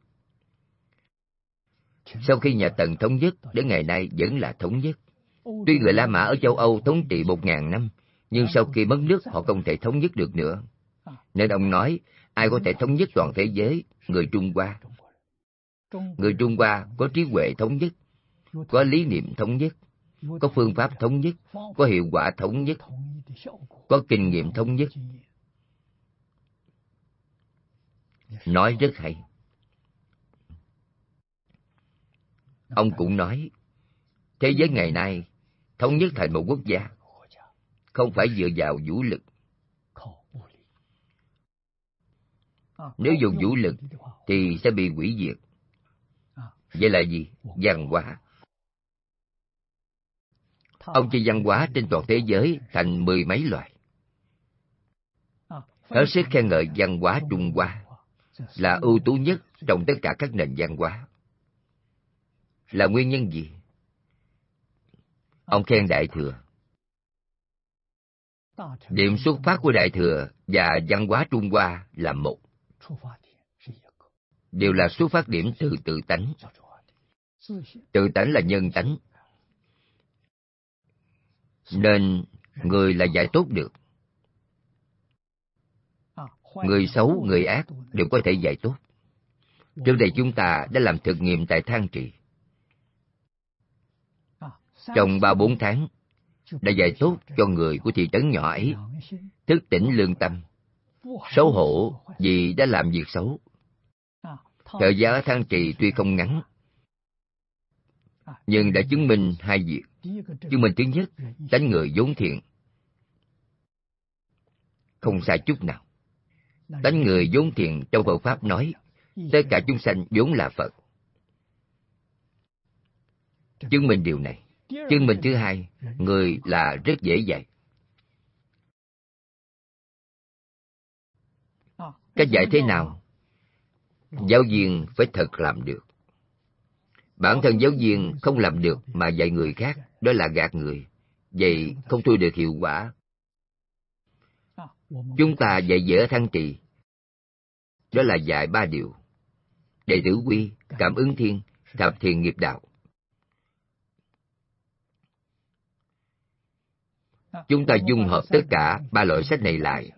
Sau khi nhà Tần thống nhất, đến ngày nay vẫn là thống nhất. Tuy người La Mã ở châu Âu thống trị 1.000 năm, nhưng sau khi mất nước họ không thể thống nhất được nữa. Nên ông nói, ai có thể thống nhất toàn thế giới? Người Trung Hoa. Người Trung Hoa có trí huệ thống nhất, có lý niệm thống nhất, có phương pháp thống nhất, có hiệu quả thống nhất, có kinh nghiệm thống nhất. Nói rất hay. Ông cũng nói, thế giới ngày nay thống nhất thành một quốc gia, không phải dựa vào vũ lực. Nếu dùng vũ lực thì sẽ bị hủy diệt. Vậy là gì? Văn hóa. Ông chia văn hóa trên toàn thế giới thành 10 mấy loại. Hết sức khen ngợi văn hóa Trung Hoa là ưu tú nhất trong tất cả các nền văn hóa. Là nguyên nhân gì? Ông khen Đại Thừa. Điểm xuất phát của Đại Thừa và văn hóa Trung Hoa là một. Đều là xuất phát điểm từ tự tánh. Tự tánh là nhân tánh. Nên người là dạy tốt được. Người xấu, người ác đều có thể dạy tốt. Trước đây chúng ta đã làm thực nghiệm tại Thang Trì. Trong 3-4 tháng, đã dạy tốt cho người của thị trấn nhỏ ấy thức tỉnh lương tâm, xấu hổ vì đã làm việc xấu. Thời gian ở Thang Trì tuy không ngắn, nhưng đã chứng minh hai việc. Chứng minh thứ nhất, tánh người vốn thiện, không sai chút nào. Tánh người vốn thiện trong Phật Pháp nói, tất cả chúng sanh vốn là Phật. Chứng minh điều này. Chứng minh thứ hai, người là rất dễ dạy. Cách dạy thế nào? Giáo viên phải thật làm được. Bản thân giáo viên không làm được mà dạy người khác, đó là gạt người. Vậy không thu được hiệu quả. Chúng ta dạy dở Thang Trì, đó là dạy 3 điều: đệ tử quy, cảm ứng thiên, thập thiện nghiệp đạo. Chúng ta dung hợp tất cả 3 loại sách này lại,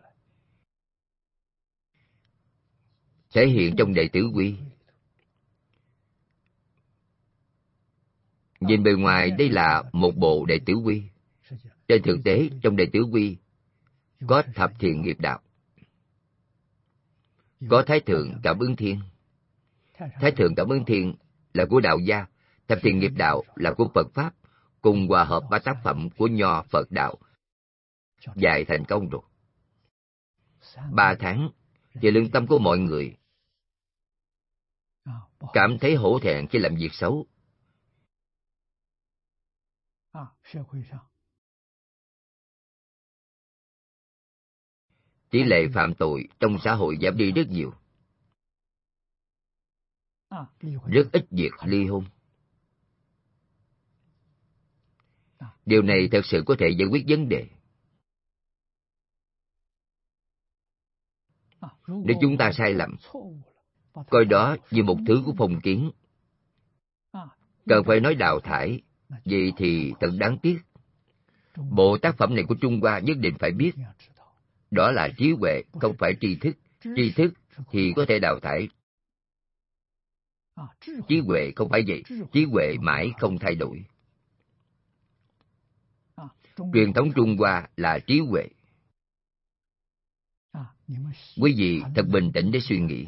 thể hiện trong đệ tử quy. Nhìn bề ngoài đây là một bộ đệ tử quy. Trên thực tế, trong đệ tử quy có thập thiện nghiệp đạo, có thái thượng cảm ứng thiên. Thái thượng cảm ứng thiên là của đạo gia, thập thiện nghiệp đạo là của Phật Pháp, cùng hòa hợp 3 tác phẩm của Nho Phật đạo, dạy thành công rồi. 3 tháng, về lương tâm của mọi người cảm thấy hổ thẹn khi làm việc xấu. Tỷ lệ phạm tội trong xã hội giảm đi rất nhiều. Rất ít việc ly hôn. Điều này thật sự có thể giải quyết vấn đề. Nếu chúng ta sai lầm, coi đó như một thứ của phong kiến, cần phải nói đào thải, vậy thì thật đáng tiếc. Bộ tác phẩm này của Trung Hoa nhất định phải biết, đó là trí huệ, không phải tri thức. Tri thức thì có thể đào thải. Trí huệ không phải vậy. Trí huệ mãi không thay đổi. Truyền thống Trung Hoa là trí huệ. Quý vị thật bình tĩnh để suy nghĩ.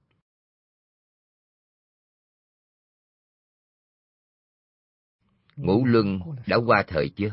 Ngũ luân đã qua thời chưa?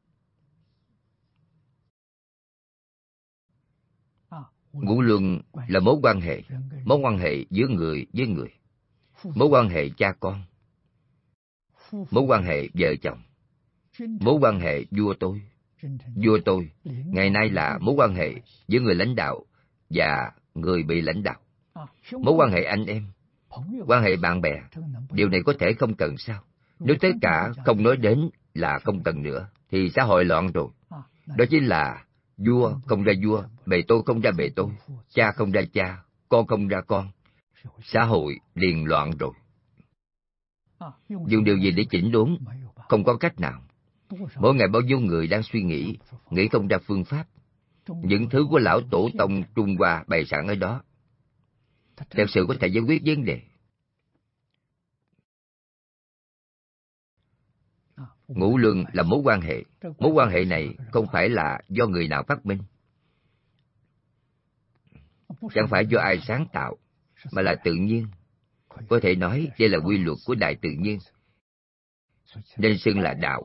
Ngũ luân là mối quan hệ giữa người với người, mối quan hệ cha con, mối quan hệ vợ chồng, mối quan hệ vua tôi. Ngày nay là mối quan hệ giữa người lãnh đạo và người bị lãnh đạo, mối quan hệ anh em, quan hệ bạn bè. Điều này có thể không cần sao? Nếu tất cả không nói đến là không cần nữa, thì xã hội loạn rồi. Đó chính là vua không ra vua, bề tôi không ra bề tôi, cha không ra cha, con không ra con. Xã hội liền loạn rồi. Dùng điều gì để chỉnh đốn? Không có cách nào. Mỗi ngày bao nhiêu người đang suy nghĩ không ra phương pháp. Những thứ của lão tổ tông Trung Hoa bày sẵn ở đó, thật sự có thể giải quyết vấn đề. Ngũ luân là mối quan hệ. Mối quan hệ này không phải là do người nào phát minh, chẳng phải do ai sáng tạo, mà là tự nhiên. Có thể nói đây là quy luật của đại tự nhiên, nên xưng là đạo.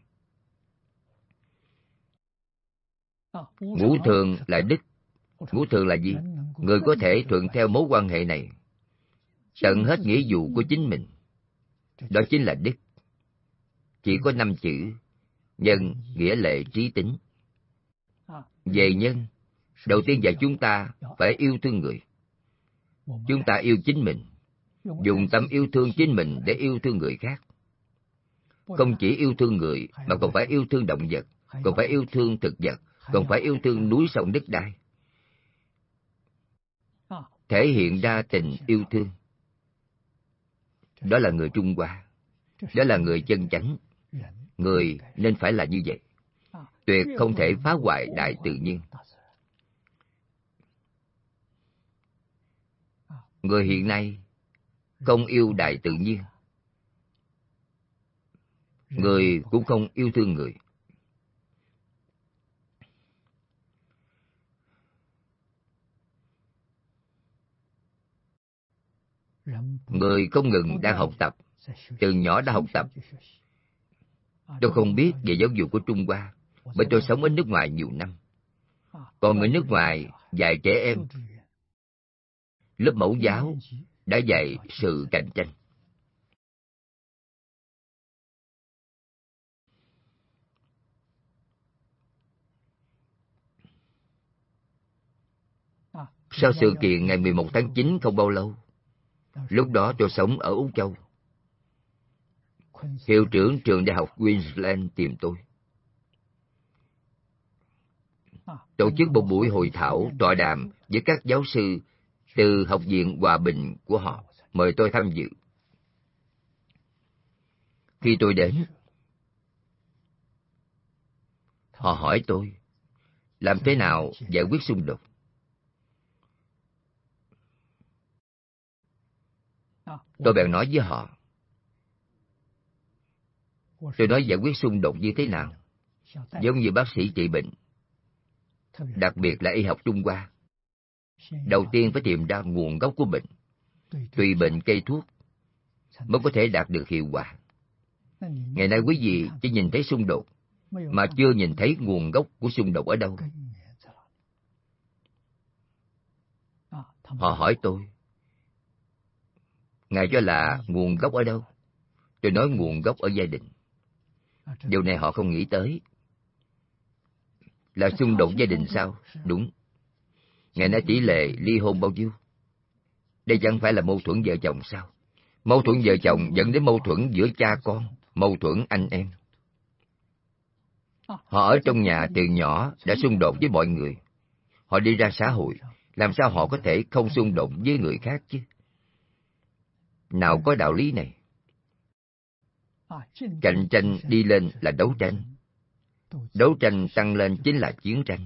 Ngũ thường là đức. Ngũ thường là gì? Người có thể thuận theo mối quan hệ này, tận hết nghĩa vụ của chính mình. Đó chính là đức. Chỉ có 5 chữ: nhân, nghĩa, lệ, trí, tính. Về nhân, đầu tiên dạy chúng ta phải yêu thương người. Chúng ta yêu chính mình, dùng tâm yêu thương chính mình để yêu thương người khác. Không chỉ yêu thương người, mà còn phải yêu thương động vật, còn phải yêu thương thực vật, còn phải yêu thương núi sông đất đai. Thể hiện ra tình yêu thương. Đó là người Trung Hoa. Đó là người chân chánh. Người nên phải là như vậy. tuyệt không thể phá hoại đại tự nhiên. Người hiện nay không yêu đại tự nhiên, người cũng không yêu thương người. Người không ngừng đang học tập, từ nhỏ đã học tập. Tôi không biết về giáo dục của Trung Hoa, bởi tôi sống ở nước ngoài nhiều năm. Còn người nước ngoài dạy trẻ em, lớp mẫu giáo đã dạy sự cạnh tranh. Sau sự kiện ngày 11 tháng 9 không bao lâu, lúc đó tôi sống ở Úc Châu. Hiệu trưởng trường đại học Queensland tìm tôi, tổ chức một buổi hội thảo tọa đàm với các giáo sư từ Học viện Hòa bình của họ, mời tôi tham dự. Khi tôi đến, họ hỏi tôi làm thế nào giải quyết xung đột. Tôi bèn nói với họ, tôi nói giải quyết xung đột như thế nào, giống như bác sĩ trị bệnh, đặc biệt là y học Trung Hoa. Đầu tiên phải tìm ra nguồn gốc của bệnh, tùy bệnh cây thuốc mới có thể đạt được hiệu quả. Ngày nay quý vị chỉ nhìn thấy xung đột, mà chưa nhìn thấy nguồn gốc của xung đột ở đâu. Họ hỏi tôi, Ngài cho là nguồn gốc ở đâu? Tôi nói nguồn gốc ở gia đình. Điều này họ không nghĩ tới. Là xung đột gia đình sao? Đúng. Ngày nay tỷ lệ ly hôn bao nhiêu? Đây chẳng phải là mâu thuẫn vợ chồng sao? Mâu thuẫn vợ chồng dẫn đến mâu thuẫn giữa cha con, mâu thuẫn anh em. Họ ở trong nhà từ nhỏ đã xung đột với mọi người. Họ đi ra xã hội, làm sao họ có thể không xung đột với người khác chứ? Nào có đạo lý này. Cạnh tranh đi lên là đấu tranh. Đấu tranh tăng lên chính là chiến tranh.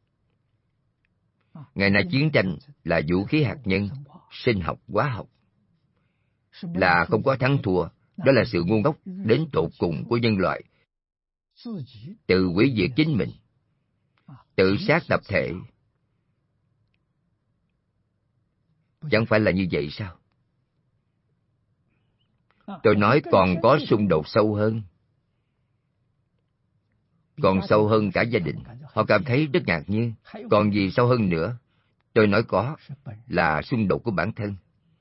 Ngày nay chiến tranh là vũ khí hạt nhân, sinh học, hóa học. Là không có thắng thua, đó là sự ngu ngốc đến tột cùng của nhân loại. Tự hủy diệt chính mình, tự sát tập thể. Chẳng phải là như vậy sao? Tôi nói còn có xung đột sâu hơn. Còn sâu hơn cả gia đình. Họ cảm thấy rất ngạc nhiên. Còn gì sâu hơn nữa? Tôi nói có, là xung đột của bản thân.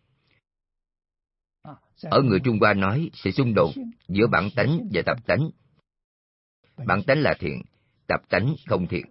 Ở người Trung Hoa nói sự xung đột giữa bản tánh và tập tánh. Bản tánh là thiện, tập tánh không thiện.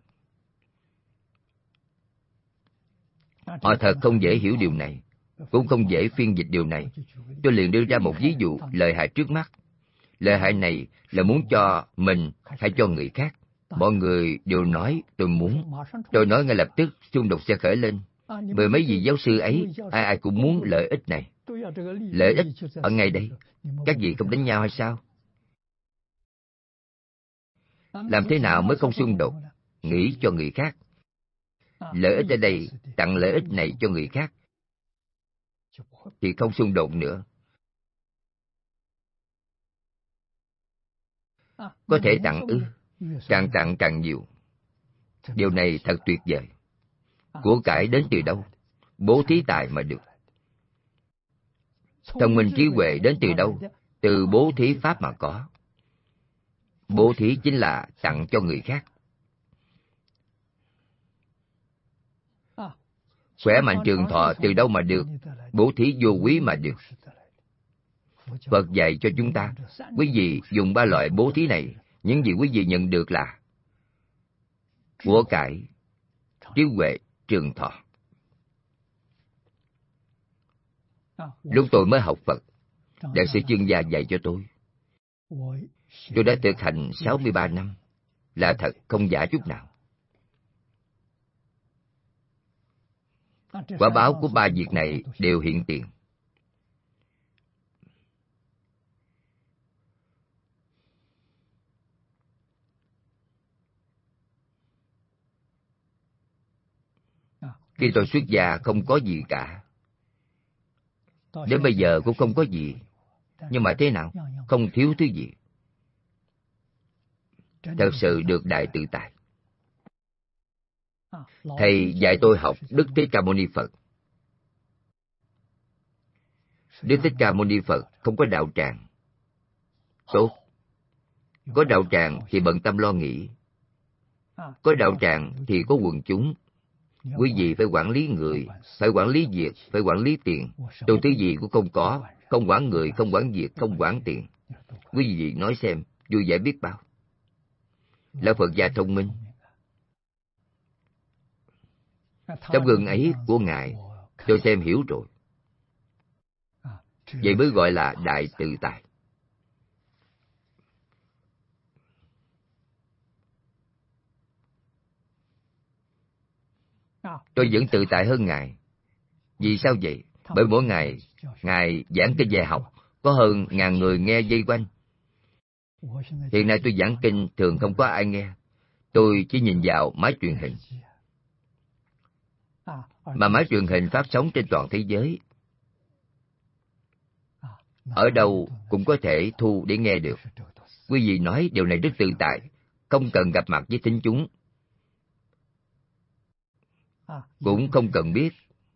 Họ thật không dễ hiểu điều này, cũng không dễ phiên dịch điều này. Tôi liền đưa ra một ví dụ lợi hại trước mắt. Lợi hại này là muốn cho mình hay cho người khác. Mọi người đều nói tôi muốn. Tôi nói ngay lập tức xung đột sẽ khởi lên. Mười mấy vị giáo sư ấy, ai ai cũng muốn lợi ích này. Lợi ích ở ngay đây. Các vị không đánh nhau hay sao? Làm thế nào mới không xung đột? Nghĩ cho người khác. Lợi ích ở đây, tặng lợi ích này cho người khác, thì không xung đột nữa. Có thể tặng ư? Càng tặng càng nhiều. Điều này thật tuyệt vời. Của cải đến từ đâu? Bố thí tài mà được. Thông minh trí huệ đến từ đâu? Từ bố thí pháp mà có. Bố thí chính là tặng cho người khác. Khỏe mạnh trường thọ từ đâu mà được? Bố thí vô quý mà được. Phật dạy cho chúng ta, quý vị dùng 3 loại bố thí này, những gì quý vị nhận được là của cải, trí huệ, trường thọ. Lúc tôi mới học Phật, Đại sư Chương Gia dạy cho tôi đã thực hành 63 năm, là thật không giả chút nào. Quả báo của 3 việc này đều hiện tiền. Khi tôi xuất gia không có gì cả. Đến bây giờ cũng không có gì. Nhưng mà thế nào? Không thiếu thứ gì. Thật sự được đại tự tại. Thầy dạy tôi học Đức Thích Ca Mâu Ni Phật. Đức Thích Ca Mâu Ni Phật không có đạo tràng. Tốt. Có đạo tràng thì bận tâm lo nghĩ. Có đạo tràng thì có quần chúng. Quý vị phải quản lý người, phải quản lý việc, phải quản lý tiền. Tôi thứ gì cũng không có. Không quản người, không quản việc, không quản tiền. Quý vị nói xem, vui vẻ biết bao. Lão Phật gia thông minh. Tấm gương ấy của Ngài, tôi xem hiểu rồi. Vậy mới gọi là đại tự tại. Tôi vẫn tự tại hơn Ngài. Vì sao vậy? Bởi mỗi ngày, Ngài giảng kinh dạy học, có hơn 1000 người nghe vây quanh. Hiện nay tôi giảng kinh thường không có ai nghe. Tôi chỉ nhìn vào máy truyền hình. Mà máy truyền hình phát sóng trên toàn thế giới. Ở đâu cũng có thể thu để nghe được. Quý vị nói điều này rất tự tại, không cần gặp mặt với thính chúng. Cũng không cần biết.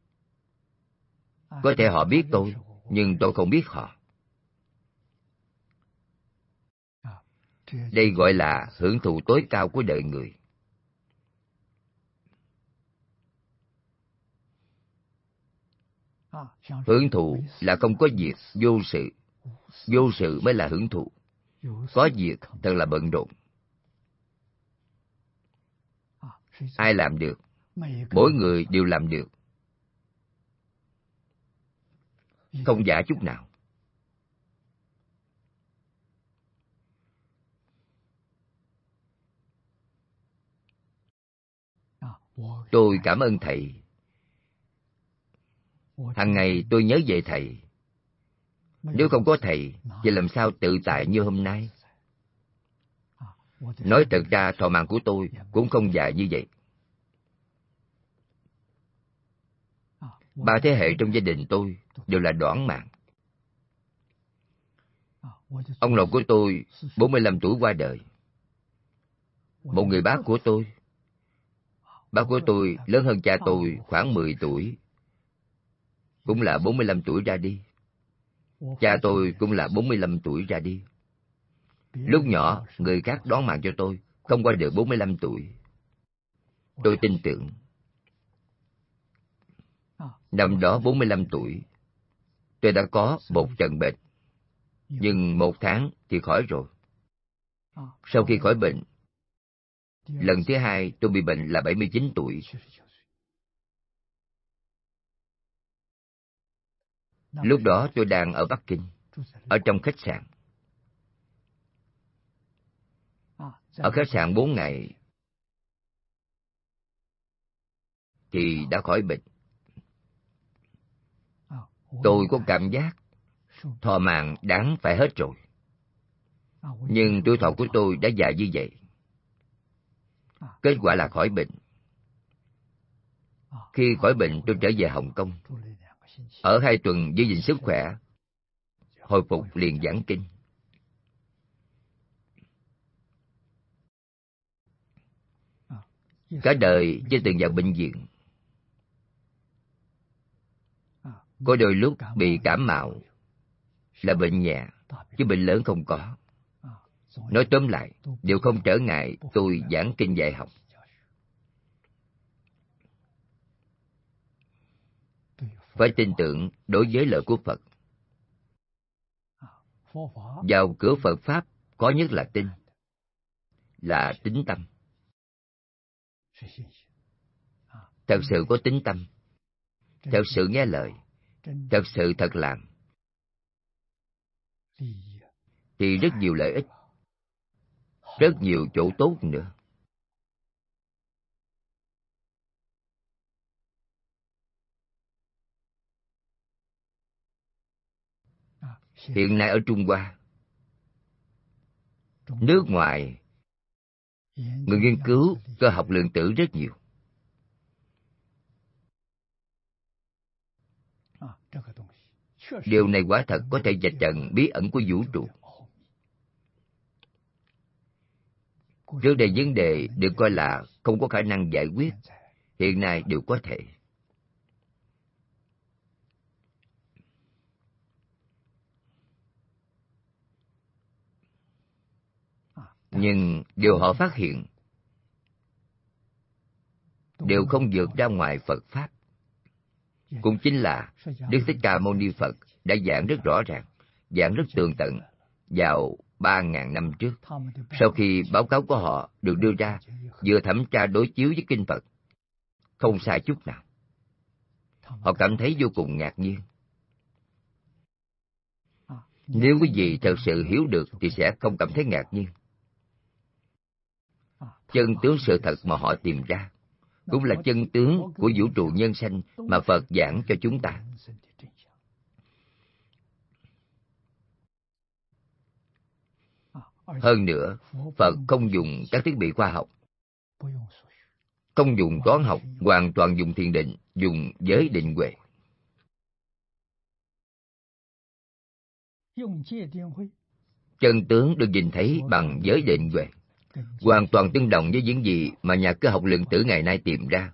Có thể họ biết tôi, nhưng tôi không biết họ. Đây gọi là hưởng thụ tối cao của đời người. Hưởng thụ là không có việc, vô sự. Vô sự mới là hưởng thụ. Có việc thật là bận rộn. Ai làm được? Mỗi người đều làm được. Không giả chút nào. Tôi cảm ơn Thầy. Hàng ngày tôi nhớ về Thầy. Nếu không có Thầy, thì làm sao tự tại như hôm nay? Nói thật ra thọ mạng của tôi cũng không dài như vậy. 3 thế hệ trong gia đình tôi đều là đoản mạng. Ông nội của tôi 45 tuổi qua đời. Một người bác của tôi. Bác của tôi lớn hơn cha tôi khoảng 10 tuổi. Cũng là 45 tuổi ra đi. Cha tôi cũng là 45 tuổi ra đi. Lúc nhỏ, người khác đoán mạng cho tôi, không qua được 45 tuổi. Tôi tin tưởng. Năm đó 45 tuổi, tôi đã có một trận bệnh. Nhưng 1 tháng thì khỏi rồi. Sau khi khỏi bệnh, lần thứ 2 tôi bị bệnh là 79 tuổi. Lúc đó tôi đang ở Bắc Kinh, ở trong khách sạn. Ở khách sạn 4 ngày thì đã khỏi bệnh. Tôi có cảm giác thọ mạng đáng phải hết rồi. Nhưng tuổi thọ của tôi đã dài như vậy. Kết quả là khỏi bệnh. Khi khỏi bệnh tôi trở về Hồng Kông. Ở 2 tuần giữ gìn sức khỏe, hồi phục liền giảng kinh. Cả đời chưa từng vào bệnh viện. Có đôi lúc bị cảm mạo là bệnh nhẹ, chứ bệnh lớn không có. Nói tóm lại, đều không trở ngại tôi giảng kinh dạy học. Phải tin tưởng đối với lời của Phật. Vào cửa Phật Pháp có nhất là tin. Là tín tâm. Thật sự có tín tâm. Thật sự nghe lời. Thật sự thật làm. Thì rất nhiều lợi ích. Rất nhiều chỗ tốt nữa. Hiện nay ở Trung Hoa, nước ngoài, người nghiên cứu cơ học lượng tử rất nhiều. Điều này quả thật có thể vạch trần bí ẩn của vũ trụ. Trước đây vấn đề được coi là không có khả năng giải quyết, hiện nay đều có thể. Nhưng điều họ phát hiện đều không vượt ra ngoài Phật Pháp. Cũng chính là Đức Thích Ca Mâu Ni Phật đã giảng rất rõ ràng, giảng rất tường tận vào 3.000 năm trước. Sau khi báo cáo của họ được đưa ra, vừa thẩm tra đối chiếu với Kinh Phật, không sai chút nào. Họ cảm thấy vô cùng ngạc nhiên. Nếu quý vị thật sự hiểu được thì sẽ không cảm thấy ngạc nhiên. Chân tướng sự thật mà họ tìm ra cũng là chân tướng của vũ trụ nhân sanh mà Phật giảng cho chúng ta. Hơn nữa, Phật không dùng các thiết bị khoa học, không dùng toán học, hoàn toàn dùng thiền định, dùng giới định huệ. Chân tướng được nhìn thấy bằng giới định huệ, hoàn toàn tương đồng với những gì mà nhà cơ học lượng tử ngày nay tìm ra.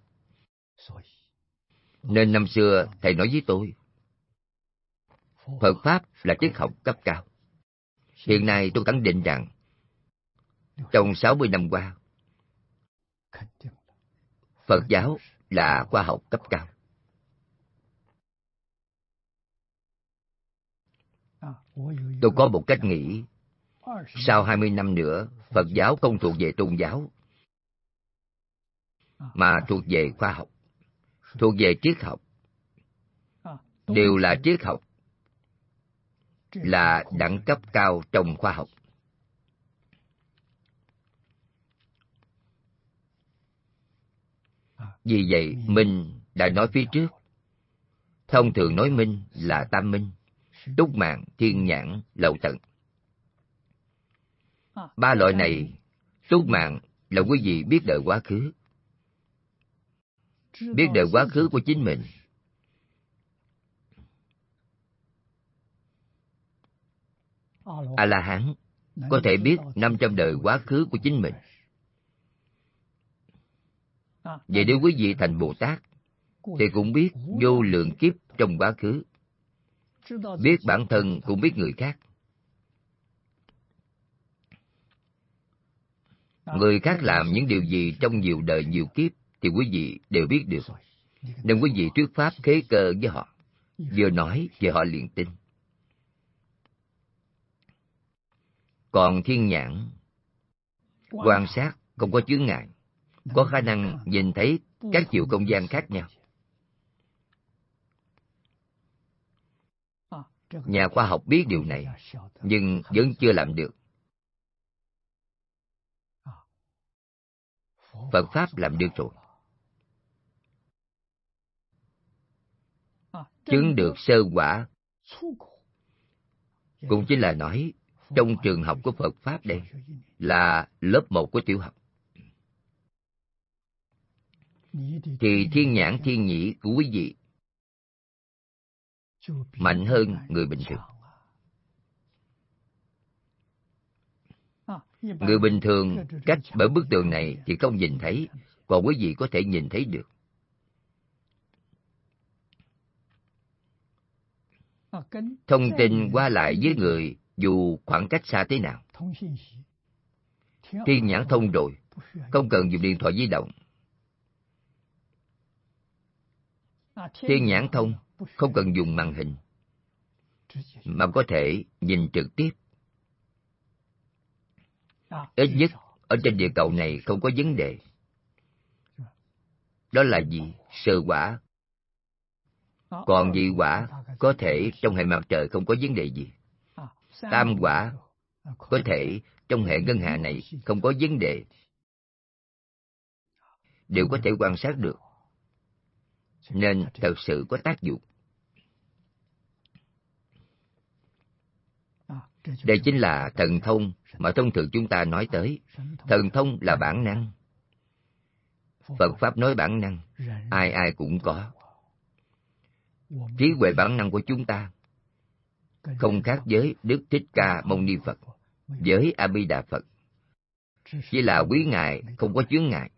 Nên năm xưa thầy nói với tôi, Phật Pháp là triết học cấp cao. Hiện nay tôi khẳng định rằng, trong 60 năm qua, Phật giáo là khoa học cấp cao. Tôi có một cách nghĩ, sau 20 năm nữa, Phật giáo không thuộc về tôn giáo, mà thuộc về khoa học, thuộc về triết học. Đều là triết học, là đẳng cấp cao trong khoa học. Vì vậy, Minh đã nói phía trước, thông thường nói Minh là tam minh, túc mạng, thiên nhãn, lậu tận. Ba loại này, túc mạng là quý vị biết đời quá khứ, biết đời quá khứ của chính mình. A-la-hán có thể biết 500 đời quá khứ của chính mình. Vậy nếu quý vị thành Bồ Tát, thì cũng biết vô lượng kiếp trong quá khứ, biết bản thân cũng biết người khác. Người khác làm những điều gì trong nhiều đời nhiều kiếp thì quý vị đều biết được. Nên quý vị thuyết pháp khế cơ với họ, vừa nói thì họ liền tin. Còn thiên nhãn, quan sát không có chướng ngại, có khả năng nhìn thấy các chiều không gian khác nhau. Nhà khoa học biết điều này, nhưng vẫn chưa làm được. Phật Pháp làm được rồi. Chứng được sơ quả, cũng chính là nói, trong trường học của Phật Pháp đây, là lớp 1 của tiểu học, thì thiên nhãn thiên nhĩ của quý vị mạnh hơn người bình thường. Người bình thường cách bởi bức tường này thì không nhìn thấy, còn quý vị có thể nhìn thấy được. Thông tin qua lại với người dù khoảng cách xa thế nào. Thiên nhãn thông rồi, không cần dùng điện thoại di động. Thiên nhãn thông, không cần dùng màn hình, mà có thể nhìn trực tiếp. Ít nhất, ở trên địa cầu này không có vấn đề. Đó là gì? Sơ quả. Còn nhị quả, có thể trong hệ mặt trời không có vấn đề gì. Tam quả, có thể trong hệ ngân hà này không có vấn đề. Đều có thể quan sát được. Nên thật sự có tác dụng. Đây chính là thần thông mà thông thường chúng ta nói tới. Thần thông là bản năng. Phật Pháp nói bản năng, ai ai cũng có. Trí huệ bản năng của chúng ta không khác với Đức Thích Ca Mâu Ni Phật, với A Di Đà Phật. Chỉ là quý ngài không có chướng ngại,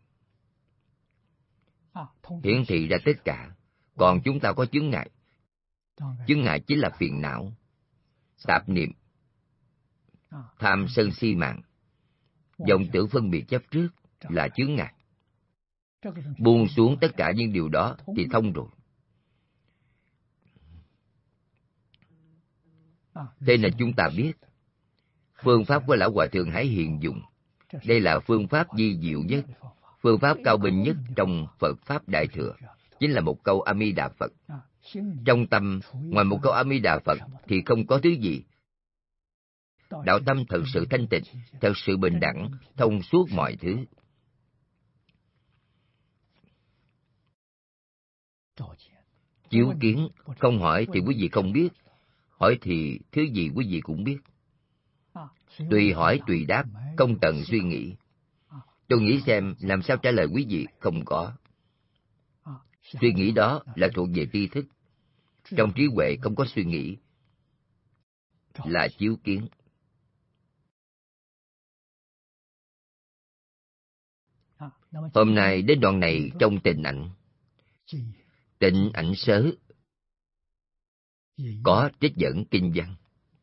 hiển thị ra tất cả. Còn chúng ta có chướng ngại. Chướng ngại chính là phiền não, tạp niệm, tham sân si mạng, vọng tưởng phân biệt chấp trước là chướng ngại. Buông xuống tất cả những điều đó thì thông rồi. Thế nên chúng ta biết phương pháp của Lão Hòa Thượng Hải Hiền dùng. Đây là phương pháp vi diệu nhất, phương pháp cao minh nhất trong Phật Pháp Đại Thừa. Chính là một câu A Di Đà Phật. Trong tâm, ngoài một câu A Di Đà Phật thì không có thứ gì. Đạo tâm thật sự thanh tịnh, thật sự bình đẳng, thông suốt mọi thứ. Chiếu kiến, không hỏi thì quý vị không biết, hỏi thì thứ gì quý vị cũng biết. Tùy hỏi tùy đáp, không cần suy nghĩ. Tôi nghĩ xem làm sao trả lời quý vị, không có. Suy nghĩ đó là thuộc về tri thức. Trong trí huệ không có suy nghĩ, là chiếu kiến. Hôm nay đến đoạn này trong Tịnh Ảnh. Tịnh Ảnh Sớ có trích dẫn kinh văn,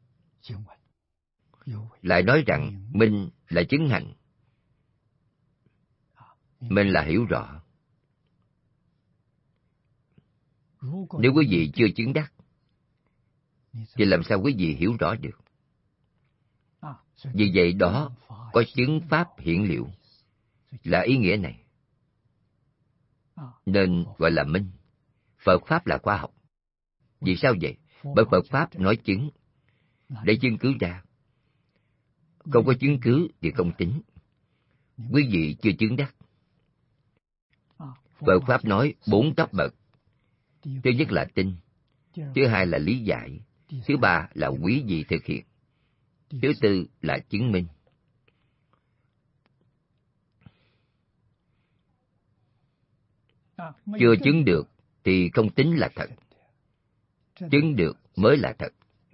lại nói rằng minh là chứng hành, minh là hiểu rõ. Nếu quý vị chưa chứng đắc thì làm sao quý vị hiểu rõ được? Vì vậy đó có chứng pháp hiển liệu, là ý nghĩa này. Nên gọi là minh. Phật Pháp là khoa học. Vì sao vậy? Bởi Phật Pháp nói chứng, để chứng cứ ra. Không có chứng cứ thì không tính. Quý vị chưa chứng đắc. Phật Pháp nói 4 cấp bậc. Thứ nhất là tin, thứ hai là lý giải, thứ ba là quý vị thực hiện, thứ tư là chứng minh. Chưa chứng được thì không tính là thật. Chứng được mới là thật.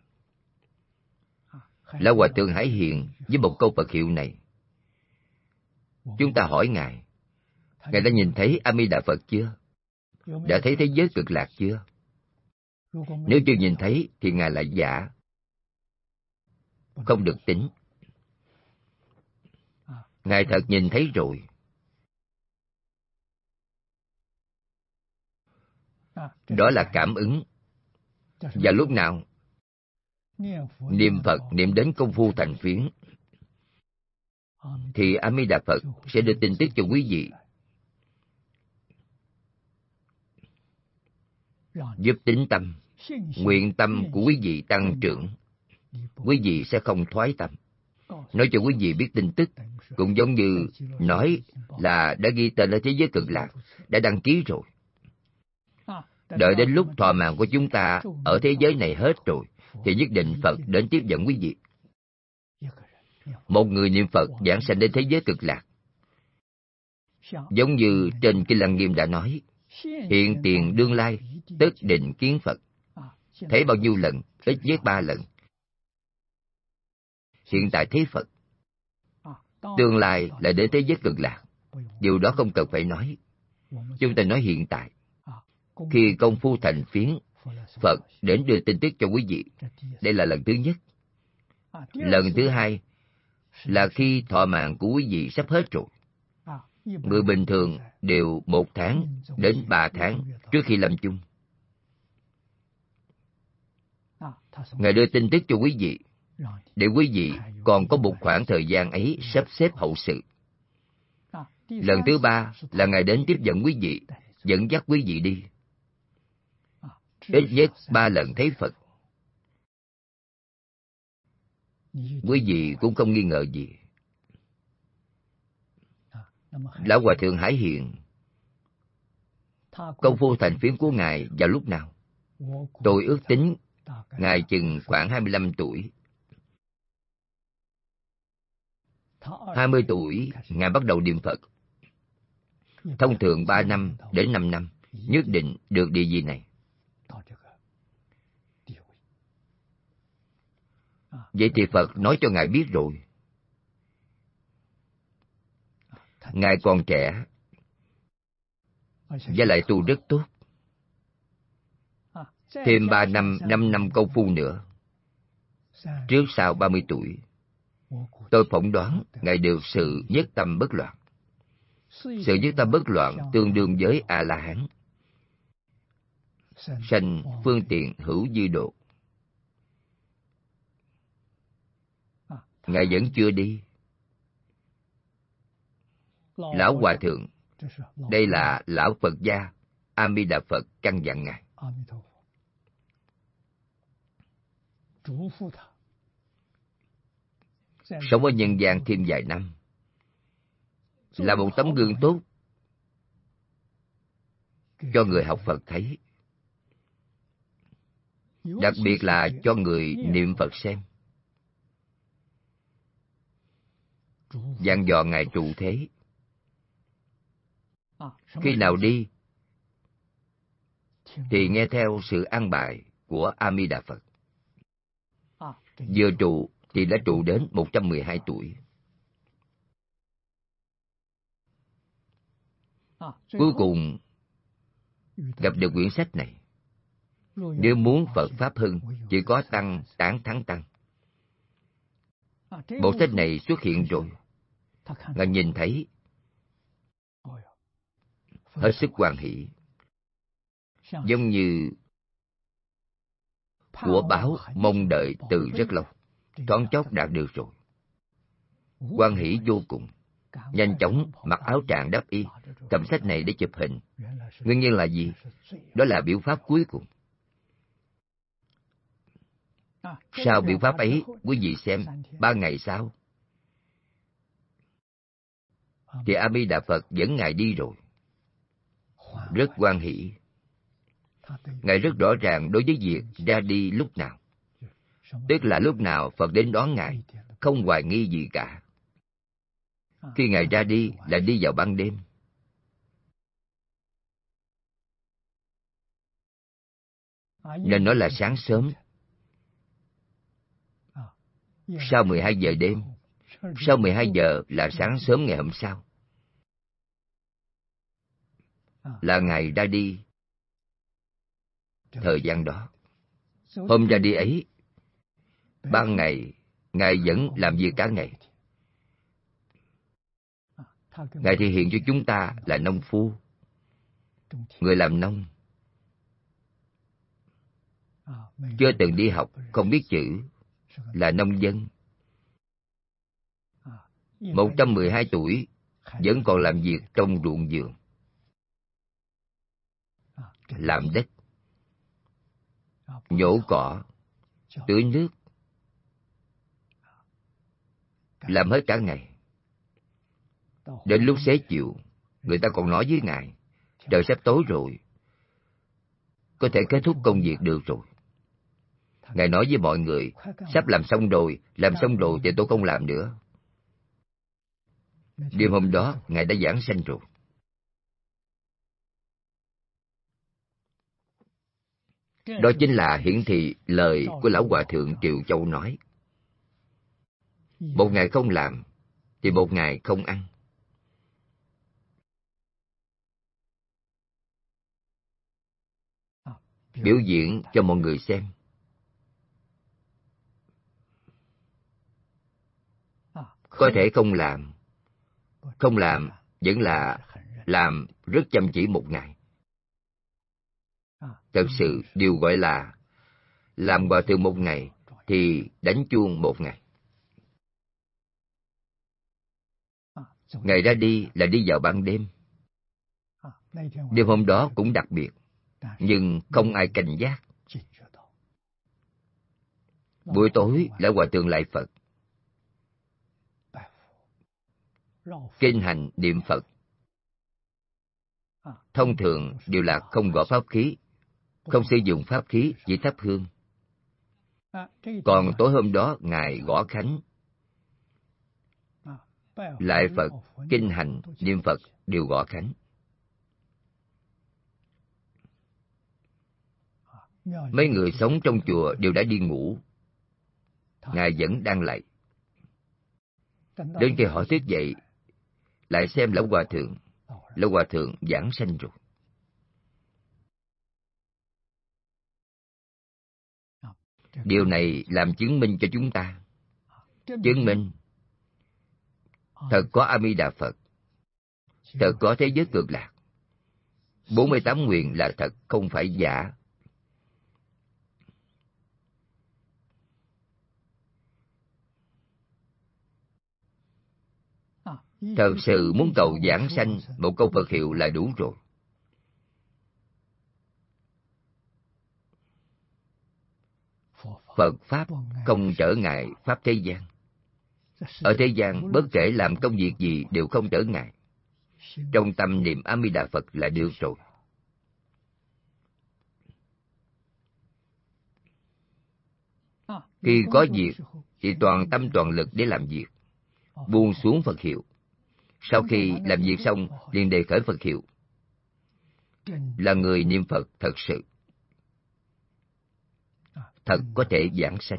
Lão Hòa Thượng Hải Hiền với một câu Phật hiệu này. Chúng ta hỏi Ngài, Ngài đã nhìn thấy A Di Đà Phật chưa? Đã thấy thế giới cực lạc chưa? Nếu chưa nhìn thấy thì Ngài là giả, không được tính. Ngài thật nhìn thấy rồi. Đó là cảm ứng. Và lúc nào niệm Phật niệm đến công phu thành phiến thì A Di Đà Phật sẽ đưa tin tức cho quý vị, giúp tín tâm, nguyện tâm của quý vị tăng trưởng. Quý vị sẽ không thoái tâm. Nói cho quý vị biết tin tức cũng giống như nói là đã ghi tên ở thế giới cực lạc, đã đăng ký rồi. Đợi đến lúc thọ mạng của chúng ta ở thế giới này hết rồi thì nhất định Phật đến tiếp dẫn quý vị. Một người niệm Phật giảng sanh đến thế giới cực lạc. Giống như trên Kinh Lăng Nghiêm đã nói, hiện tiền đương lai tất định kiến Phật. Thấy bao nhiêu lần? Ít nhất 3 lần. Hiện tại thấy Phật. Tương lai là đến thế giới cực lạc. Điều đó không cần phải nói. Chúng ta nói hiện tại. Khi công phu thành phiến, Phật đến đưa tin tức cho quý vị. Đây là lần thứ nhất. Lần thứ hai là khi thọ mạng của quý vị sắp hết rồi. Người bình thường đều 1 tháng đến 3 tháng trước khi lâm chung. Ngài đưa tin tức cho quý vị, để quý vị còn có một khoảng thời gian ấy sắp xếp hậu sự. Lần thứ 3 là Ngài đến tiếp dẫn quý vị, dẫn dắt quý vị đi. Ít nhất 3 lần thấy Phật. Quý vị cũng không nghi ngờ gì. Lão Hòa Thượng Hải Hiền, công phu thành phiến của Ngài vào lúc nào? Tôi ước tính Ngài chừng khoảng 25 tuổi. 20 tuổi, Ngài bắt đầu niệm Phật. Thông thường 3 năm đến 5 năm, nhất định được địa vị này. Vậy thì Phật nói cho Ngài biết rồi. Ngài còn trẻ, và lại tu rất tốt. Thêm 3 năm, 5 năm công phu nữa, trước sau 30 tuổi, tôi phỏng đoán Ngài được sự nhất tâm bất loạn. Sự nhất tâm bất loạn tương đương với A-la-hán, sanh phương tiện hữu dư độ. Ngài vẫn chưa đi. Lão Hòa Thượng, đây là Lão Phật gia A Di Đà Phật căn dặn Ngài. Sống ở nhân gian thêm vài năm, là một tấm gương tốt cho người học Phật thấy, đặc biệt là cho người niệm Phật xem. Dặn dò Ngài trụ thế. Khi nào đi thì nghe theo sự an bài của A Di Đà Phật. Vừa trụ thì đã trụ đến 112 tuổi. Cuối cùng gặp được quyển sách này. Nếu muốn Phật Pháp hưng, chỉ có tăng tán thắng tăng. Bộ sách này xuất hiện rồi, Ngài nhìn thấy hết sức hoan hỷ, giống như của báo mong đợi từ rất lâu, thoáng chốc đạt được rồi. Hoan hỷ vô cùng, nhanh chóng mặc áo trạng đắp y, cầm sách này để chụp hình. Nguyên nhân là gì? Đó là biểu pháp cuối cùng. Sau biểu pháp ấy, quý vị xem, 3 ngày sau thì A Di Đà Phật dẫn Ngài đi rồi. Rất hoan hỷ. Ngài rất rõ ràng đối với việc ra đi lúc nào. Tức là lúc nào Phật đến đón Ngài, không hoài nghi gì cả. Khi Ngài ra đi là đi vào ban đêm. Nên nói là sáng sớm. Sau 12 giờ đêm, sau 12 giờ là sáng sớm ngày hôm sau. Là Ngài ra đi thời gian đó. Hôm ra đi ấy, ban ngày, Ngài vẫn làm việc cả ngày. Ngài thể hiện cho chúng ta là nông phu, người làm nông. Chưa từng đi học, không biết chữ, là nông dân. 112 tuổi, vẫn còn làm việc trong ruộng vườn. Làm đất, nhổ cỏ, tưới nước, làm hết cả ngày. Đến lúc xế chiều, người ta còn nói với Ngài, trời sắp tối rồi, có thể kết thúc công việc được rồi. Ngài nói với mọi người, sắp làm xong rồi thì tôi không làm nữa. Đêm hôm đó, Ngài đã giảng sanh rồi. Đó chính là hiển thị lời của Lão Hòa Thượng Triệu Châu nói. Một ngày không làm, thì một ngày không ăn. Biểu diễn cho mọi người xem. Có thể không làm vẫn là làm rất chăm chỉ một ngày. Thật sự điều gọi là làm Hòa Thượng một ngày thì đánh chuông một ngày. Ngày ra đi là đi vào ban đêm. Đêm hôm đó cũng đặc biệt, nhưng không ai cảnh giác. Buổi tối là Hòa Thượng lại Phật, kinh hành niệm Phật. Thông thường đều là không gõ pháp khí, không sử dụng pháp khí, chỉ thắp hương. Còn tối hôm đó Ngài gõ khánh, lại Phật, kinh hành, niệm Phật đều gõ khánh. Mấy người sống trong chùa đều đã đi ngủ. Ngài vẫn đang lạy. Đến khi họ thức dậy, lại xem Lão Hòa Thượng. Lão Hòa Thượng giảng sanh rồi. Điều này làm chứng minh cho chúng ta. Chứng minh thật có A Di Đà Phật, thật có thế giới cực lạc. 48 nguyện là thật, không phải giả. Thật sự muốn cầu giảng sanh, một câu Phật hiệu là đủ rồi. Phật Pháp không trở ngại Pháp thế gian. Ở thế gian, bất kể làm công việc gì đều không trở ngại. Trong tâm niệm A Di Đà Phật là được rồi. Khi có việc thì toàn tâm toàn lực để làm việc, buông xuống Phật hiệu. Sau khi làm việc xong liền đề khởi Phật hiệu, là người niệm Phật thật sự, thật có thể giảng sanh.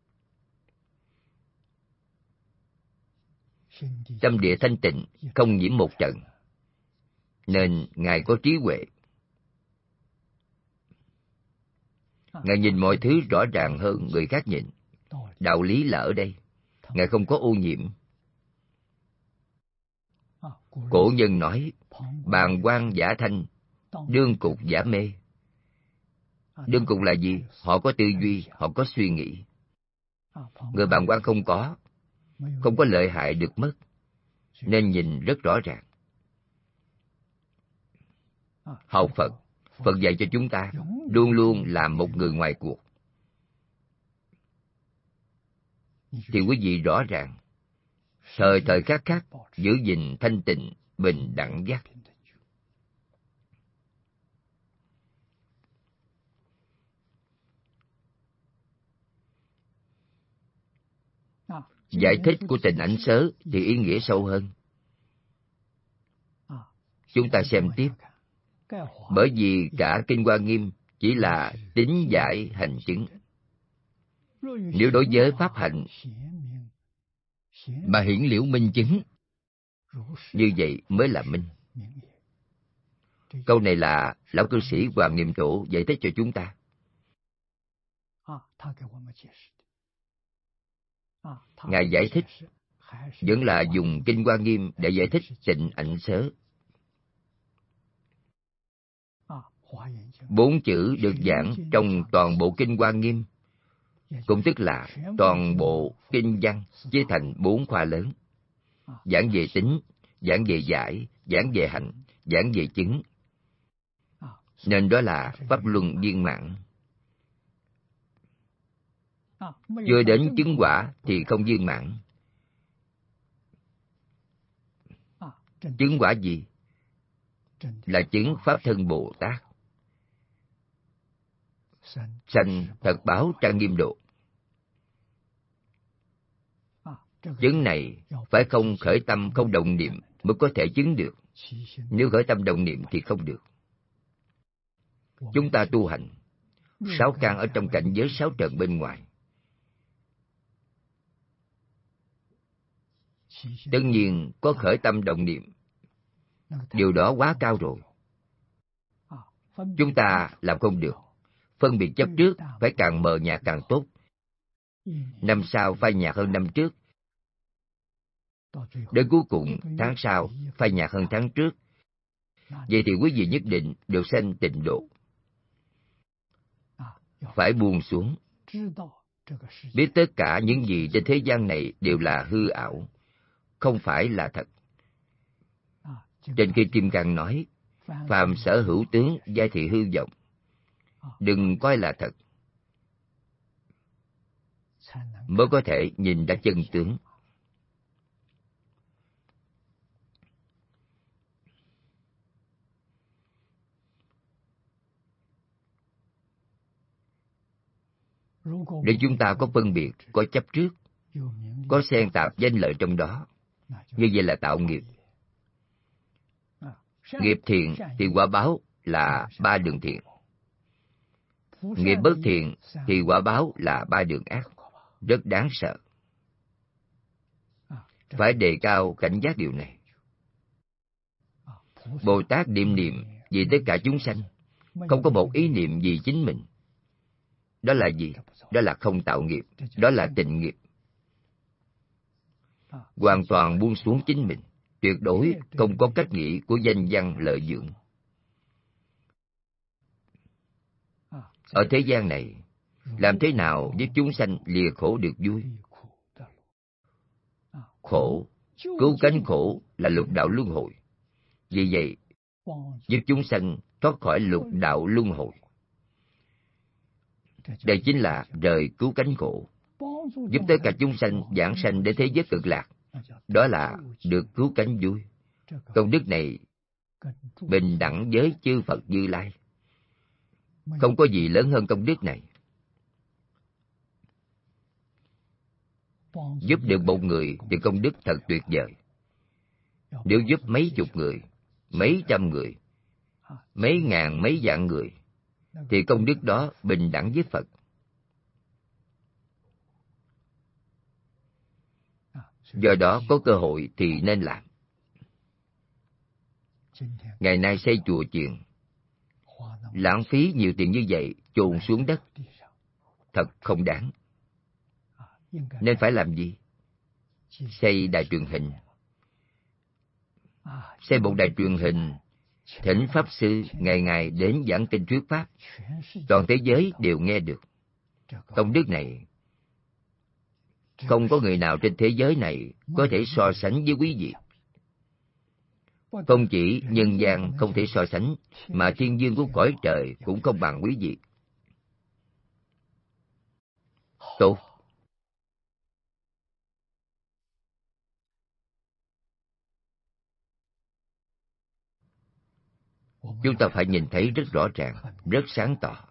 Tâm địa thanh tịnh, không nhiễm một trận, nên Ngài có trí huệ. Ngài nhìn mọi thứ rõ ràng hơn người khác nhìn. Đạo lý là ở đây. Ngài không có ô nhiễm. Cổ nhân nói, bàng quan giả thanh, đương cục giả mê. Đương cục là gì? Họ có tư duy, họ có suy nghĩ. Người bàng quan không có lợi hại được mất, nên nhìn rất rõ ràng. Học Phật, Phật dạy cho chúng ta luôn luôn làm một người ngoài cuộc. Thì quý vị rõ ràng, thời thời khắc khắc giữ gìn thanh tịnh, bình đẳng giác. Giải thích của Tịnh Ảnh Sớ thì ý nghĩa sâu hơn. Chúng ta xem tiếp. Bởi vì cả Kinh Hoa Nghiêm chỉ là tín giải hành chứng. Nếu đối với pháp hạnh mà hiển liễu minh chứng, như vậy mới là minh. Câu này là Lão Cư Sĩ Hoàng Niệm Tổ giải thích cho chúng ta. Ngài giải thích vẫn là dùng Kinh Hoa Nghiêm để giải thích Tịnh Ảnh Sớ. 4 chữ được giảng trong toàn bộ Kinh Hoa Nghiêm, cũng tức là toàn bộ kinh văn chia thành 4 khoa lớn: giảng về tính, giảng về giải, giảng về hành, giảng về chứng. Nên đó là pháp luân viên mãn. Chưa đến chứng quả thì không viên mãn. Chứng quả gì? Là chứng Pháp Thân Bồ Tát. Sanh thật báo trang nghiêm độ. Chứng này phải không khởi tâm, không động niệm mới có thể chứng được. Nếu khởi tâm động niệm thì không được. Chúng ta tu hành 6 căn ở trong cảnh giới 6 trần bên ngoài. Tất nhiên có khởi tâm động niệm, điều đó quá cao rồi. Chúng ta làm không được. Phân biệt chấp trước phải càng mờ nhạt càng tốt. Năm sau phai nhạt hơn năm trước. Đến cuối cùng tháng sau phai nhạt hơn tháng trước. Vậy thì quý vị nhất định được sanh tịnh độ. Phải buông xuống. Biết tất cả những gì trên thế gian này đều là hư ảo, không phải là thật. Trên Kinh Kim Cang nói, phàm sở hữu tướng giai thị hư vọng. Đừng coi là thật, mới có thể nhìn ra chân tướng. Nếu chúng ta có phân biệt, có chấp trước, có xen tạp danh lợi trong đó, như vậy là tạo nghiệp. Nghiệp thiện thì quả báo là 3 đường thiện. Nghiệp bất thiện thì quả báo là 3 đường ác. rất đáng sợ. Phải đề cao cảnh giác điều này. Bồ Tát niệm niệm vì tất cả chúng sanh, không có một ý niệm vì chính mình. Đó là gì? Đó là không tạo nghiệp, đó là tịnh nghiệp. Hoàn toàn buông xuống chính mình, tuyệt đối không có cách nghĩ của danh văn lợi dưỡng. Ở thế gian này, làm thế nào giúp chúng sanh lìa khổ được vui? Khổ, cứu cánh khổ là lục đạo luân hồi. Vì vậy, giúp chúng sanh thoát khỏi lục đạo luân hồi. Đây chính là rời cứu cánh khổ, giúp tất cả chúng sanh vãng sanh đến thế giới cực lạc. Đó là được cứu cánh vui. Công đức này bình đẳng với chư Phật Như Lai. Không có gì lớn hơn công đức này. Giúp được một người thì công đức thật tuyệt vời. Nếu giúp mấy chục người, mấy trăm người, mấy ngàn, mấy vạn người, thì công đức đó bình đẳng với Phật. Do đó có cơ hội thì nên làm. Ngày nay xây chùa chiền, lãng phí nhiều tiền như vậy chôn xuống đất, thật không đáng. Nên phải làm gì? Xây đài truyền hình. Xây một đài truyền hình, thỉnh Pháp Sư ngày ngày đến giảng kinh thuyết Pháp. Toàn thế giới đều nghe được. Công đức này, không có người nào trên thế giới này có thể so sánh với quý vị. Không chỉ nhân gian không thể so sánh, mà thiên dương của cõi trời cũng không bằng quý vị. Tốt. Chúng ta phải nhìn thấy rất rõ ràng, rất sáng tỏ.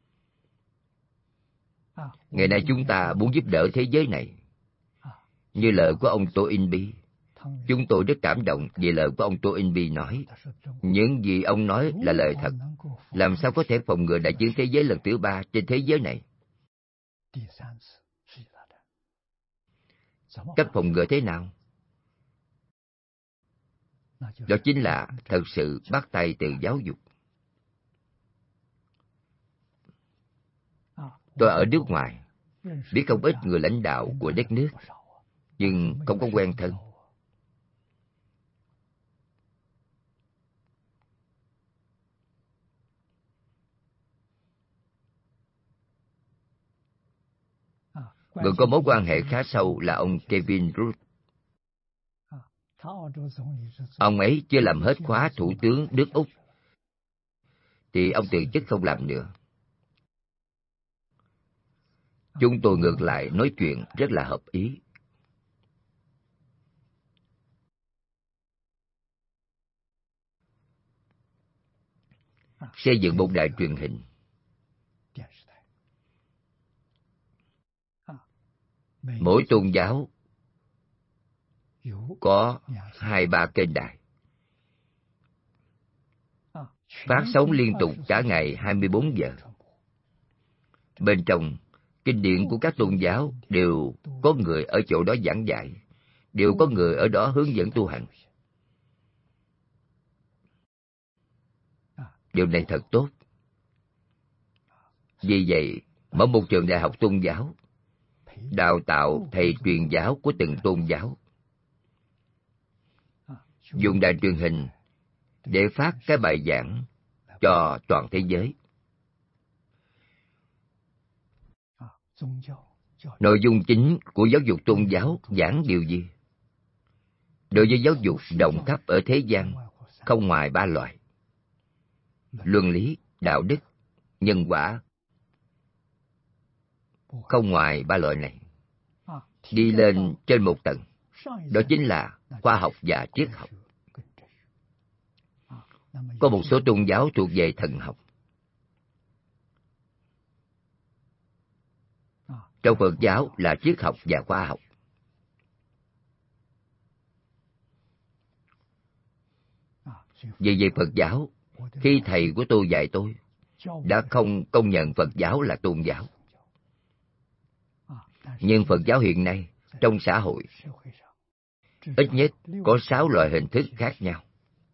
Ngày nay chúng ta muốn giúp đỡ thế giới này. Như lời của ông Tô In Bi, chúng tôi rất cảm động vì lời của ông Tô In Bi nói. Những gì ông nói là lời thật. Làm sao có thể phòng ngừa đại chiến thế giới lần thứ 3 trên thế giới này? Cách phòng ngừa thế nào? Đó chính là thật sự bắt tay từ giáo dục. Tôi ở nước ngoài, biết không ít người lãnh đạo của đất nước, nhưng không có quen thân. Người có mối quan hệ khá sâu là ông Kevin Rudd. Ông ấy chưa làm hết khóa thủ tướng nước Úc, thì ông từ chức không làm nữa. Chúng tôi ngược lại nói chuyện rất là hợp ý. Xây dựng một đài truyền hình. Mỗi tôn giáo có 2-3 kênh đài. Phát sóng liên tục cả ngày 24 giờ. Bên trong, kinh điển của các tôn giáo đều có người ở chỗ đó giảng dạy, đều có người ở đó hướng dẫn tu hành. Điều này thật tốt. Vì vậy, mở một trường đại học tôn giáo, đào tạo thầy truyền giáo của từng tôn giáo, dùng đài truyền hình để phát cái bài giảng cho toàn thế giới. Nội dung chính của giáo dục tôn giáo giảng điều gì? Đối với giáo dục rộng khắp ở thế gian, không ngoài 3 loại: luân lý, đạo đức, nhân quả. Không ngoài 3 loại này. Đi lên trên một tầng, đó chính là khoa học và triết học. Có một số tôn giáo thuộc về thần học. Trong Phật giáo là triết học và khoa học. Vì vậy Phật giáo, khi thầy của tôi dạy tôi, đã không công nhận Phật giáo là tôn giáo. Nhưng Phật giáo hiện nay, trong xã hội, ít nhất có 6 loại hình thức khác nhau.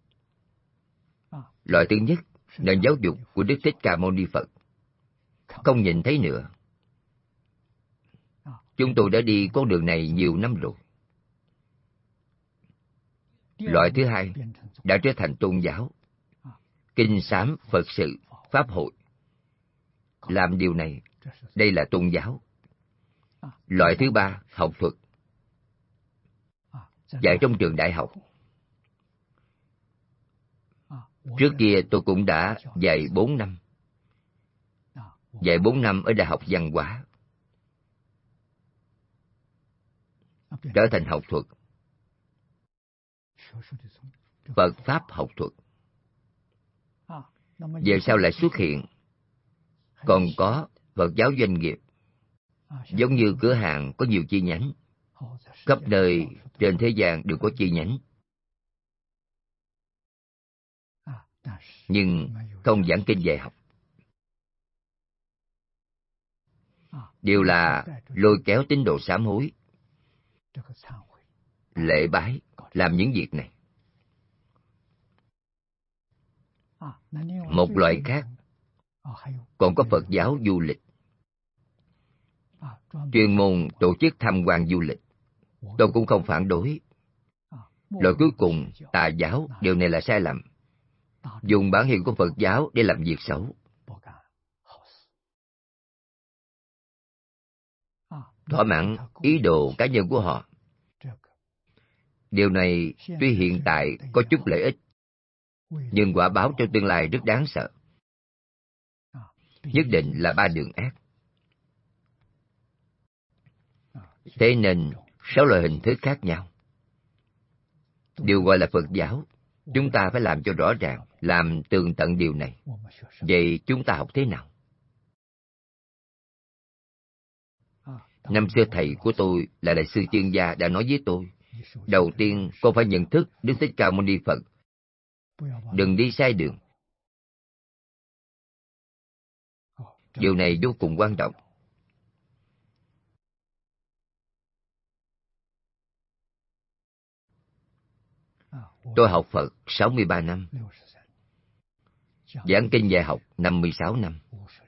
Loại thứ nhất, nền giáo dục của Đức Thích Ca Mâu Ni Phật không nhìn thấy nữa. Chúng tôi đã đi con đường này nhiều năm rồi. Loại thứ hai đã trở thành tôn giáo, kinh sám Phật sự, Pháp hội. Làm điều này, đây là tôn giáo. Loại thứ ba, học thuật, dạy trong trường đại học. Trước kia tôi cũng đã dạy 4 năm. Dạy 4 năm ở Đại học Văn hóa. Trở thành học thuật. Phật Pháp học thuật. Về sau lại xuất hiện còn có Phật giáo doanh nghiệp, giống như cửa hàng có nhiều chi nhánh, khắp nơi trên thế gian đều có chi nhánh, nhưng không giảng kinh dạy học, đều là lôi kéo tín đồ sám hối, lễ bái, làm những việc này. Một loại khác còn có Phật giáo du lịch, chuyên môn tổ chức tham quan du lịch. Tôi cũng không phản đối. Loại cuối cùng, tà giáo, điều này là sai lầm. Dùng bản hiệu của Phật giáo để làm việc xấu. Thỏa mãn ý đồ cá nhân của họ. Điều này tuy hiện tại có chút lợi ích, nhưng quả báo trong tương lai rất đáng sợ. Nhất định là 3 đường ác. Thế nên 6 loại hình thức khác nhau đều gọi là Phật giáo. Chúng ta phải làm cho rõ ràng, làm tường tận điều này. Vậy chúng ta học thế nào? Năm xưa thầy của tôi là Đại sư Chương Gia đã nói với tôi, đầu tiên con phải nhận thức Đức Thích Ca Mâu Ni Phật. Đừng đi sai đường. Điều này vô cùng quan trọng. Tôi học Phật 63 năm, giảng kinh dạy học 56 năm.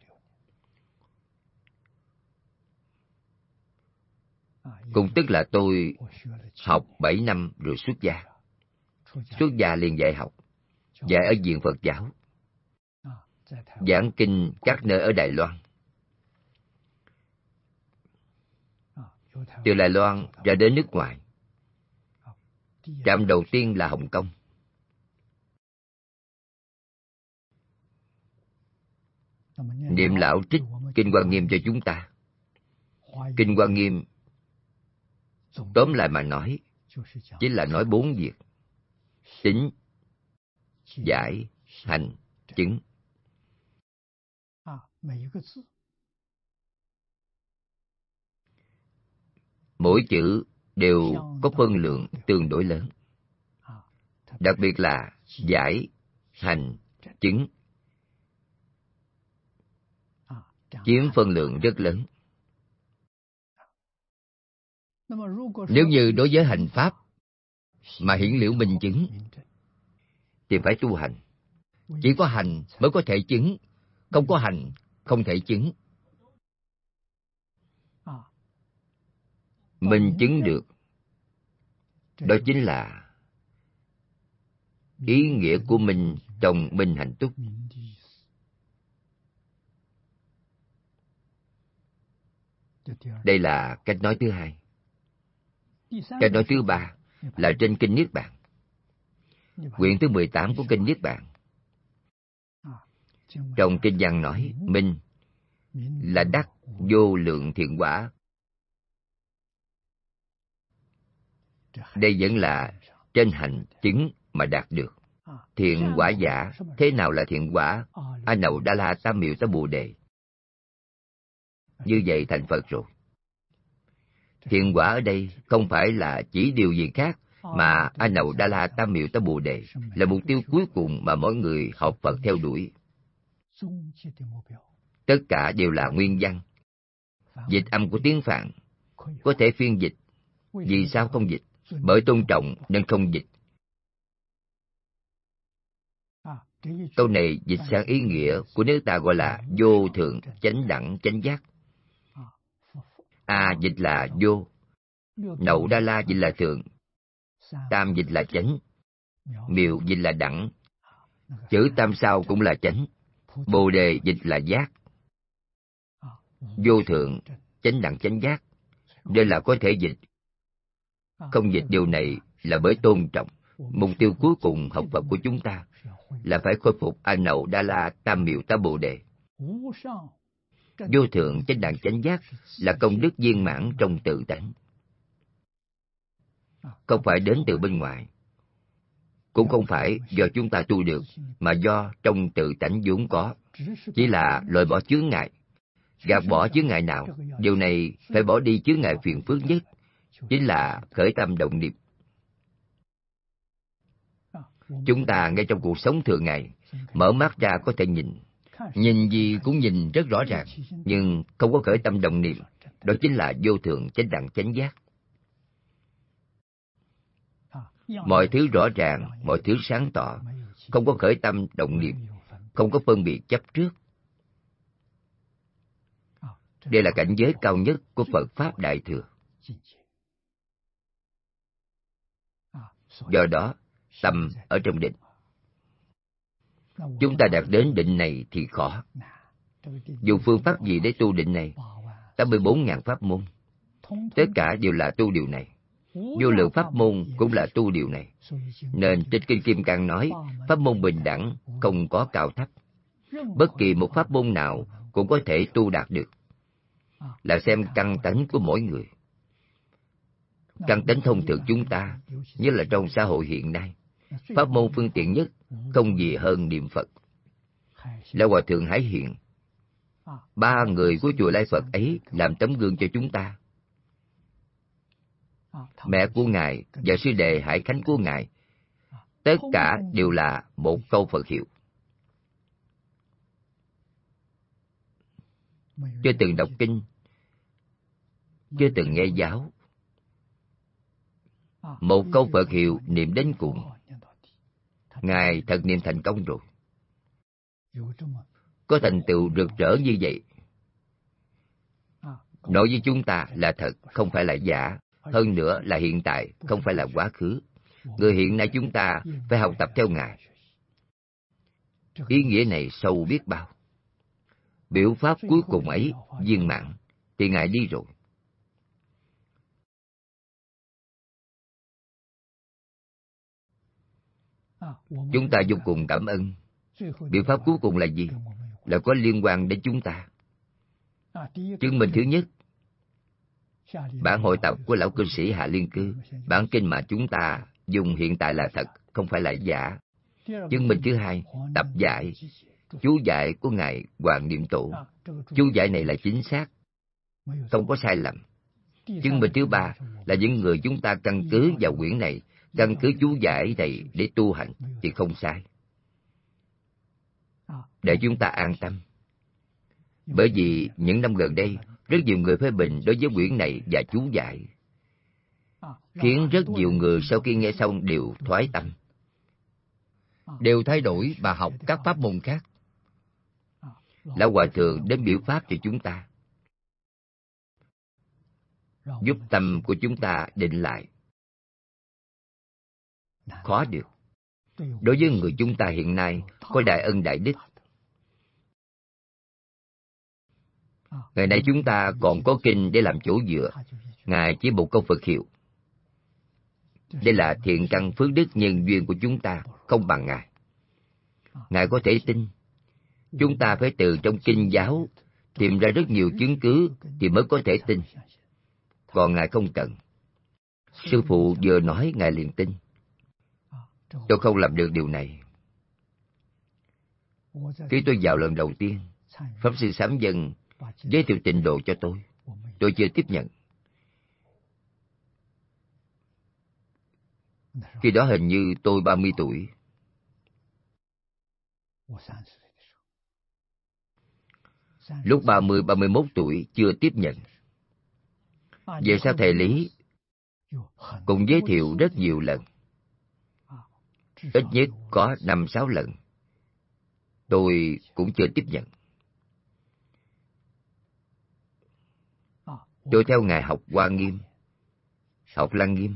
Cũng tức là tôi học 7 năm rồi xuất gia. Xuất gia liền dạy học, dạy ở viện Phật giáo, giảng kinh các nơi ở Đài Loan. Từ Đài Loan ra đến nước ngoài. Trạm đầu tiên là Hồng Kông. Niệm lão trích Kinh Hoa Nghiêm cho chúng ta. Kinh Hoa Nghiêm tóm lại mà nói, chính là nói 4 việc: tín, giải, hành, chứng. Mỗi chữ đều có phân lượng tương đối lớn. Đặc biệt là giải, hành, chứng chiếm phân lượng rất lớn. Nếu như đối với hành pháp mà hiển liễu minh chứng thì phải tu hành. Chỉ có hành mới có thể chứng, không có hành không thể chứng. Minh chứng được, đó chính là ý nghĩa của mình trong minh hạnh túc. Đây là cách nói thứ hai. Cách nói thứ ba là trên Kinh Niết Bàn, quyển thứ 18 của Kinh Niết Bàn. Trong kinh văn nói, minh là đắc vô lượng thiện quả. Đây vẫn là trên hành chứng mà đạt được. Thiện quả giả, thế nào là thiện quả? A Nậu Đa La Tam Miệu Tam Bồ Đề. Như vậy thành Phật rồi. Thiện quả ở đây không phải là chỉ điều gì khác, mà A Nậu Đa La Tam Miệu Tam Bồ Đề là mục tiêu cuối cùng mà mỗi người học Phật theo đuổi. Tất cả đều là nguyên văn. Dịch âm của tiếng Phạn có thể phiên dịch. Vì sao không dịch? Bởi tôn trọng nên không dịch. Câu này dịch sang ý nghĩa của nước ta gọi là vô thượng chánh đẳng chánh giác. A dịch là vô, Nậu Đa La dịch là thượng, Tam dịch là chánh, Miệu dịch là đẳng. Chữ tam sao cũng là chánh. Bồ đề dịch là giác. Vô thượng chánh đẳng chánh giác, đây là có thể dịch. Không dịch điều này là bởi tôn trọng. Mục tiêu cuối cùng học Phật của chúng ta là phải khôi phục A Nậu Đa La Tam Miệu Tam Bồ đề. Vô thượng chánh đẳng chánh giác là công đức viên mãn trong tự tánh, không phải đến từ bên ngoài, cũng không phải do chúng ta tu được, mà do trong tự tánh vốn có. Chỉ là loại bỏ chướng ngại. Gạt bỏ chướng ngại nào? Điều này phải bỏ đi chướng ngại phiền phức nhất, chính là khởi tâm động niệm. Chúng ta ngay trong cuộc sống thường ngày, mở mắt ra có thể nhìn gì cũng nhìn rất rõ ràng, nhưng không có khởi tâm động niệm, đó chính là vô thượng chánh đẳng chánh giác. Mọi thứ rõ ràng, mọi thứ sáng tỏ, không có khởi tâm động niệm, không có phân biệt chấp trước. Đây là cảnh giới cao nhất của Phật Pháp Đại Thừa. Do đó, tâm ở trong định. Chúng ta đạt đến định này thì khó. Dùng phương pháp gì để tu định này? 84.000 pháp môn. Tất cả đều là tu điều này. Vô lượng pháp môn cũng là tu điều này. Nên trên Kinh Kim Cang nói, pháp môn bình đẳng, không có cao thấp. Bất kỳ một pháp môn nào cũng có thể tu đạt được. Là xem căn tánh của mỗi người. Căn tánh thông thường chúng ta, như là trong xã hội hiện nay, pháp môn phương tiện nhất không gì hơn niệm Phật. Lão Hòa Thượng Hải Hiện, 3 người của chùa Lai Phật ấy làm tấm gương cho chúng ta. Mẹ của Ngài và sư đệ Hải Khánh của Ngài, tất cả đều là một câu Phật hiệu. Chưa từng đọc kinh, chưa từng nghe giáo, một câu Phật hiệu niệm đến cùng, Ngài thật niệm thành công rồi. Có thành tựu rực rỡ như vậy, nói với chúng ta là thật, không phải là giả. Hơn nữa là hiện tại, không phải là quá khứ. Người hiện nay chúng ta phải học tập theo Ngài. Ý nghĩa này sâu biết bao. Biểu pháp cuối cùng ấy viên mãn thì Ngài đi rồi. Chúng ta vô cùng cảm ơn. Biểu pháp cuối cùng là gì? Là có liên quan đến chúng ta. Chứng minh thứ nhất, bản hội tập của lão cư sĩ Hạ Liên Cư, bản kinh mà chúng ta dùng hiện tại là thật, không phải là giả. Chứng minh thứ hai, tập giải, chú giải của Ngài Hoàng Niệm Tổ. Chú giải này là chính xác, không có sai lầm. Chứng minh thứ ba là những người chúng ta căn cứ vào quyển này, căn cứ chú giải này để tu hành thì không sai. Để chúng ta an tâm. Bởi vì những năm gần đây, rất nhiều người phê bình đối với quyển này và chú giải, khiến rất nhiều người sau khi nghe xong đều thoái tâm, đều thay đổi và học các pháp môn khác. Lão Hòa Thượng đến biểu pháp cho chúng ta, giúp tâm của chúng ta định lại. Khó được. Đối với người chúng ta hiện nay có đại ân đại đức. Ngày nay chúng ta còn có kinh để làm chỗ dựa, Ngài chỉ một câu Phật hiệu. Đây là thiện căn phước đức nhân duyên của chúng ta, không bằng Ngài. Ngài có thể tin. Chúng ta phải từ trong kinh giáo tìm ra rất nhiều chứng cứ thì mới có thể tin. Còn Ngài không cần. Sư phụ vừa nói Ngài liền tin. Tôi không làm được điều này. Khi tôi vào lần đầu tiên, Pháp Sư Sám Dân giới thiệu tịnh độ cho tôi chưa tiếp nhận. Khi đó hình như tôi 30 tuổi. Lúc 30, 31 tuổi chưa tiếp nhận. Về sau thầy Lý cũng giới thiệu rất nhiều lần, ít nhất có 5-6 lần tôi cũng chưa tiếp nhận. Tôi theo Ngài học Hoa Nghiêm, học Lăng Nghiêm,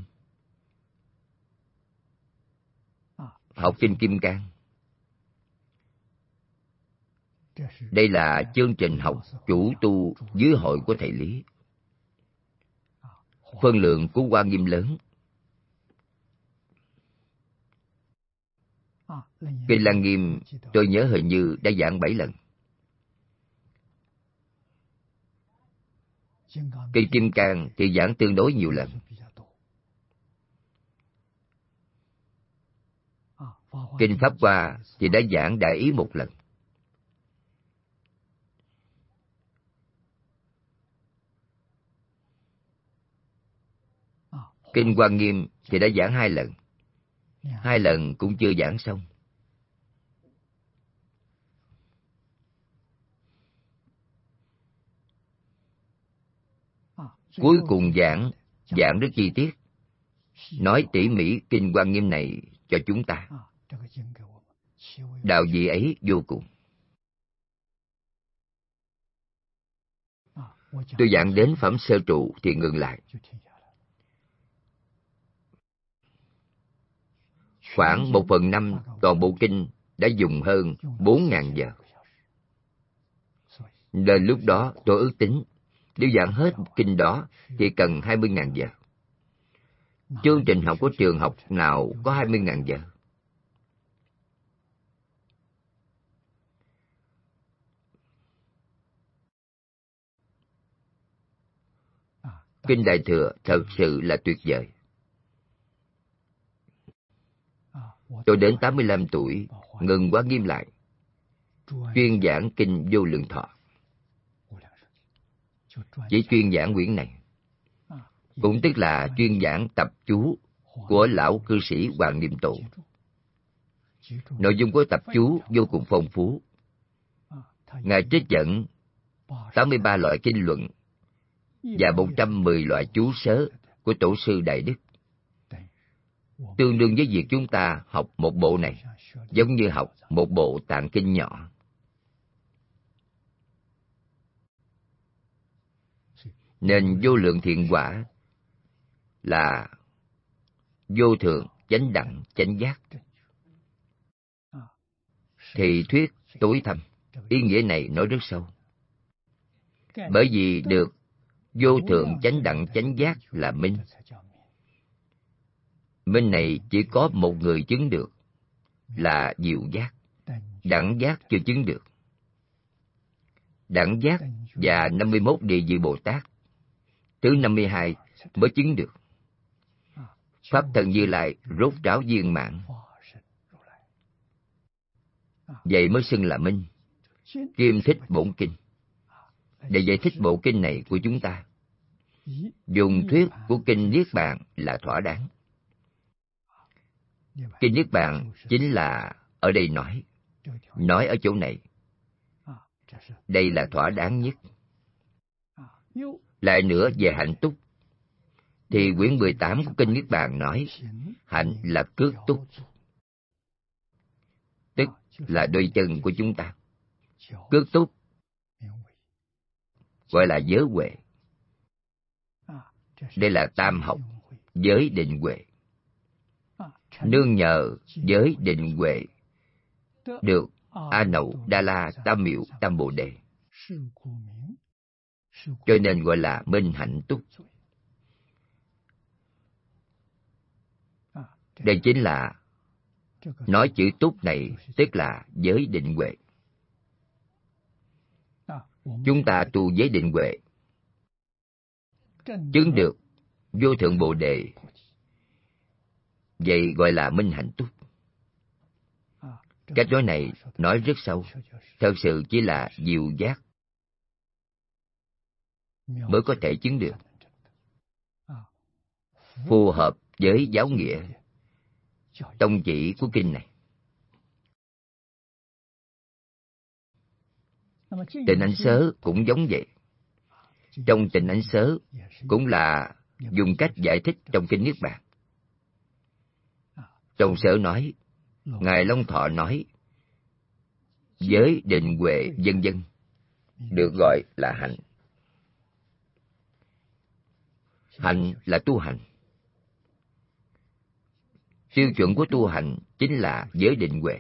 học Kinh Kim Cang. Đây là chương trình học chủ tu dưới hội của thầy Lý. Phân lượng của Hoa Nghiêm lớn. Kinh Lăng Nghiêm tôi nhớ hình như đã giảng 7 lần. Kinh Kim Cang thì giảng tương đối nhiều lần. Kinh Pháp Hoa thì đã giảng đại ý 1 lần. Kinh Hoa Nghiêm thì đã giảng 2 lần. 2 lần cũng chưa giảng xong. Cuối cùng giảng rất chi tiết, nói tỉ mỉ Kinh Hoa Nghiêm này cho chúng ta. Đạo vị ấy vô cùng. Tôi giảng đến phẩm sơ trụ thì ngừng lại. Khoảng 1/5 toàn bộ kinh đã dùng hơn 4.000 giờ. Đến lúc đó tôi ước tính, nếu giảng hết kinh đó thì cần 20.000 giờ. Chương trình học của trường học nào có 20.000 giờ? Kinh Đại Thừa thật sự là tuyệt vời. Tôi đến 85 tuổi, ngừng Hoa Nghiêm lại, chuyên giảng Kinh Vô Lượng Thọ. Chỉ chuyên giảng quyển này, cũng tức là chuyên giảng tập chú của lão cư sĩ Hoàng Niệm Tổ. Nội dung của tập chú vô cùng phong phú. Ngài trích dẫn 83 loại kinh luận và 110 loại chú sớ của Tổ sư Đại Đức. Tương đương với việc chúng ta học một bộ này, giống như học một bộ tạng kinh nhỏ. Nên vô lượng thiện quả là vô thượng chánh đẳng chánh giác. Thì thuyết tối thâm, ý nghĩa này nói rất sâu. Bởi vì được vô thượng chánh đẳng chánh giác là minh. Minh này chỉ có một người chứng được, là diệu giác. Đẳng giác chưa chứng được. Đẳng giác và 51 địa vị Bồ Tát, thứ 52 mới chứng được. Pháp Thân Như Lai rốt ráo viên mãn, vậy mới xưng là minh. Kim Thích Bổn Kinh để giải thích bộ kinh này của chúng ta. Dùng thuyết của kinh Niết Bàn là thỏa đáng. Kinh Niết Bàn chính là ở đây nói ở chỗ này. Đây là thỏa đáng nhất. Lại nữa về hạnh túc, thì quyển 18 của kinh Niết Bàn nói hạnh là cước túc, tức là đôi chân của chúng ta. Cước túc gọi là giới huệ. Đây là tam học, giới định huệ. Nương nhờ giới định huệ được A Nậu Đa La Tam Miệu Tam Bồ Đề, cho nên gọi là minh hạnh túc. Đây chính là nói chữ túc này, tức là giới định huệ. Chúng ta tu giới định huệ, chứng được vô thượng Bồ Đề, vậy gọi là minh hạnh túc. Cách nói này nói rất sâu, thật sự chỉ là diệu giác mới có thể chứng được, phù hợp với giáo nghĩa tông chỉ của kinh này. Tịnh Ảnh Sớ cũng giống vậy. trong Tịnh Ảnh Sớ cũng là dùng cách giải thích trong Kinh Niết Bàn. Trong Sớ nói, Ngài Long Thọ nói, giới, định, huệ, vân vân được gọi là hạnh. Hạnh là tu hành. Tiêu chuẩn của tu hành chính là giới, định, huệ.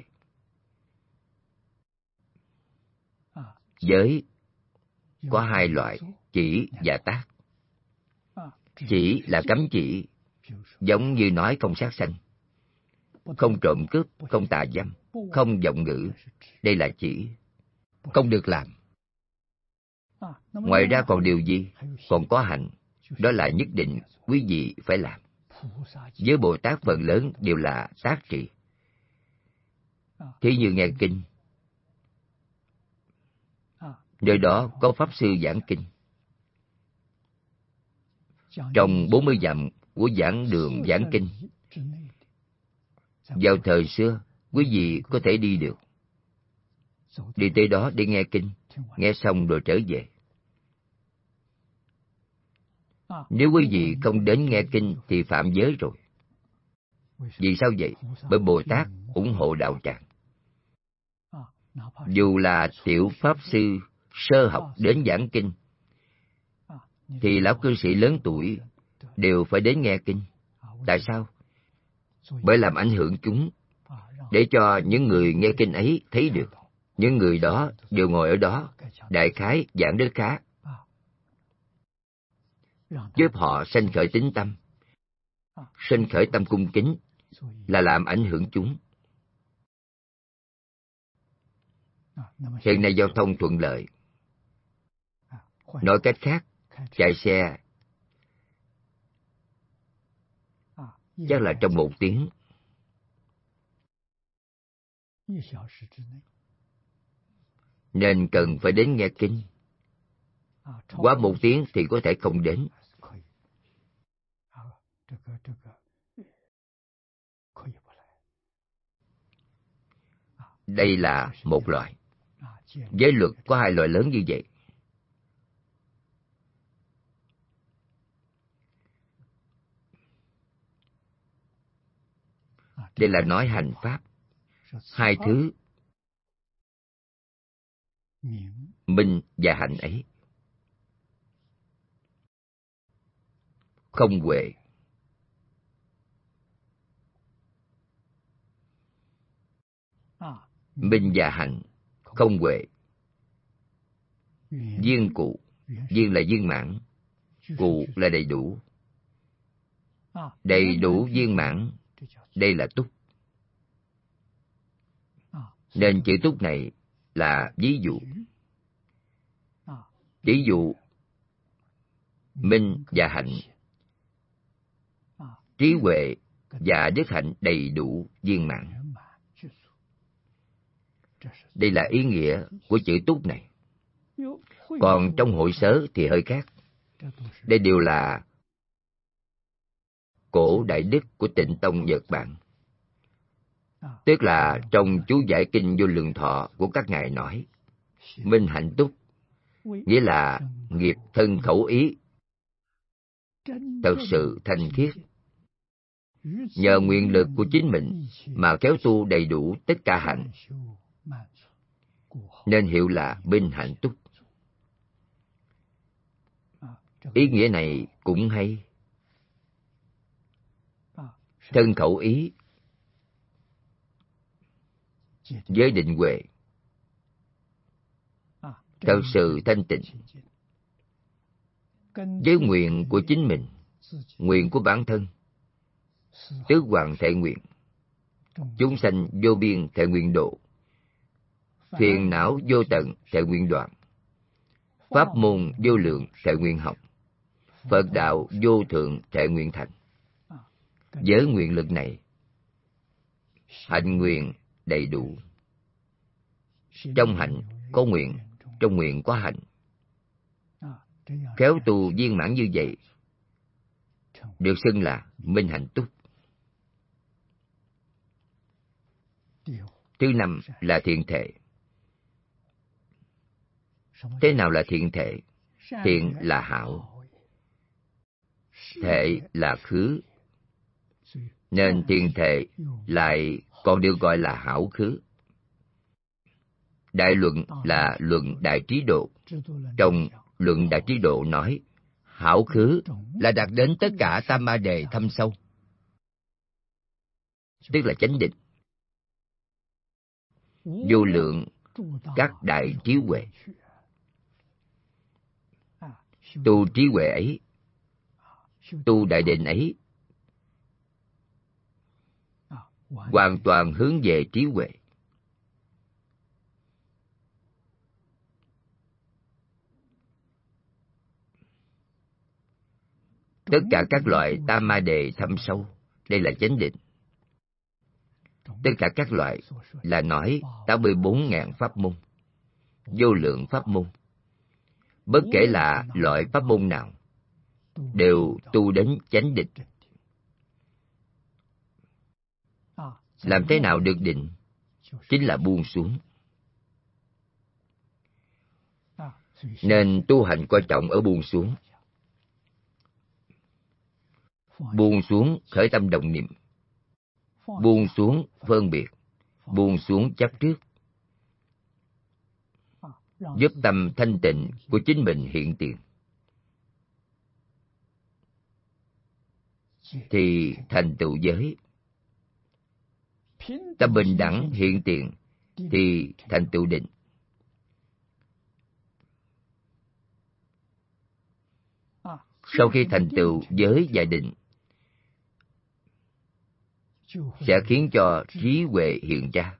Giới có hai loại, chỉ và tác. Chỉ là cấm chỉ, giống như nói không sát sanh, không trộm cướp, không tà dâm, không vọng ngữ. Đây là chỉ, không được làm. Ngoài ra còn điều gì? Còn có hạnh, đó là nhất định quý vị phải làm. Với Bồ Tát phần lớn đều là tác trì. Thí như nghe kinh, nơi đó có Pháp Sư giảng kinh. Trong 40 dặm của giảng đường giảng kinh, vào thời xưa, quý vị có thể đi được. Đi tới đó để nghe kinh, nghe xong rồi trở về. Nếu quý vị không đến nghe kinh thì phạm giới rồi. Vì sao vậy? Bởi Bồ Tát ủng hộ đạo tràng. Dù là tiểu Pháp Sư sơ học đến giảng kinh, thì lão cư sĩ lớn tuổi đều phải đến nghe kinh. Tại sao? Bởi làm ảnh hưởng chúng, để cho những người nghe kinh ấy thấy được. Những người đó đều ngồi ở đó, đại khái giảng đến khá, giúp họ sanh khởi tín tâm, sanh khởi tâm cung kính, là làm ảnh hưởng chúng. Hiện nay giao thông thuận lợi. Nói cách khác, chạy xe chắc là trong 1 tiếng. Nên cần phải đến nghe kinh. Quá 1 tiếng thì có thể không đến. Đây là một loại. Giới luật có 2 loại lớn như vậy. Đây là nói hành pháp. 2 thứ minh và hạnh ấy. Không huệ. Minh và hạnh, không huệ. Viên cụ. Viên là viên mãn, cụ là đầy đủ. Đầy đủ viên mãn, đây là túc. Nên chữ túc này là ví dụ. Ví dụ minh và hạnh, trí huệ và đức hạnh đầy đủ viên mãn. Đây là ý nghĩa của chữ túc này. Còn trong hội sớ thì hơi khác. Đây đều là cổ đại đức của Tịnh Tông Nhật Bản. Tức là trong chú giải kinh Vô Lượng Thọ của các ngài nói, minh hạnh túc, nghĩa là nghiệp thân khẩu ý thật sự thanh khiết. Nhờ nguyện lực của chính mình mà kéo tu đầy đủ tất cả hạnh, nên hiệu là minh hạnh túc. Ý nghĩa này cũng hay. Thân khẩu ý, giới định huệ, thật sự thanh tịnh. Với nguyện của chính mình, nguyện của bản thân, tứ hoàng thệ nguyện, chúng sanh vô biên thệ nguyện độ, phiền não vô tận thệ nguyện đoạn, pháp môn vô lượng thệ nguyện học, Phật đạo vô thượng thệ nguyện thành. Với nguyện lực này, hạnh nguyện đầy đủ. Trong hạnh có nguyện, trong nguyện có hạnh. Khéo tu viên mãn như vậy, được xưng là minh hạnh túc. Thứ 5 là thiện thệ. Thế nào là thiện thệ? thiện là hảo, thệ là khứ, nên thiện thệ lại còn được gọi là hảo khứ. Đại luận là luận Đại Trí Độ. Trong luận Đại Trí Độ nói, hảo khứ là đạt đến tất cả tam ma đề thâm sâu, tức là chánh định, vô lượng các đại trí huệ. Tu trí huệ ấy, tu đại định ấy, hoàn toàn hướng về trí huệ. Tất cả các loại tam ma đề thâm sâu, đây là chánh định. Tất cả các loại là nói 84.000 pháp môn, vô lượng pháp môn. Bất kể là loại pháp môn nào, đều tu đến chánh định. Làm thế nào được định? Chính là buông xuống. Nên tu hành coi trọng ở buông xuống. Buông xuống khởi tâm động niệm, buông xuống phân biệt, buông xuống chấp trước, giúp tâm thanh tịnh của chính mình hiện tiền, thì thành tựu giới. Tâm bình đẳng hiện tiền thì thành tựu định. Sau khi thành tựu giới và định, sẽ khiến cho trí huệ hiện ra.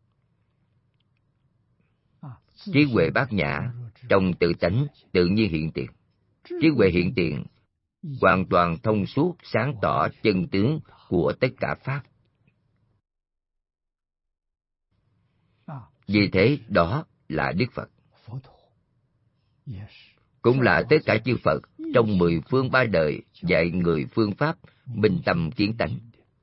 Trí huệ bát nhã trong tự tánh tự nhiên hiện tiền. Trí huệ hiện tiền hoàn toàn thông suốt sáng tỏ chân tướng của tất cả pháp. Vì thế đó là Đức Phật, cũng là tất cả chư Phật trong 10 phương 3 đời dạy người phương pháp minh tâm kiến tánh.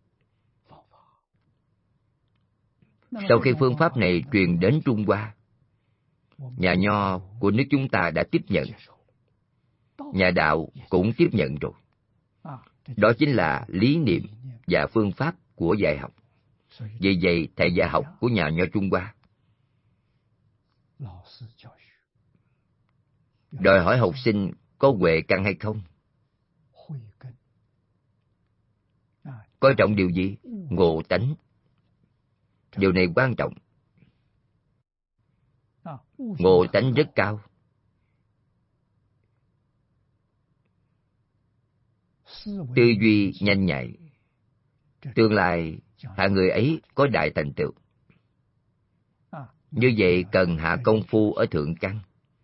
Sau khi phương pháp này truyền đến Trung Hoa, nhà Nho của nước chúng ta đã tiếp nhận, nhà Đạo cũng tiếp nhận rồi. Đó chính là lý niệm và phương pháp của dạy học. Vì vậy, thầy dạy học của nhà Nho Trung Hoa đòi hỏi học sinh có huệ căn hay không. Coi trọng điều gì? Ngộ tánh. Điều này quan trọng. Ngộ tánh rất cao. Tư duy nhanh nhạy. Tương lai hạ người ấy có đại thành tựu. Như vậy cần hạ công phu ở thượng căn,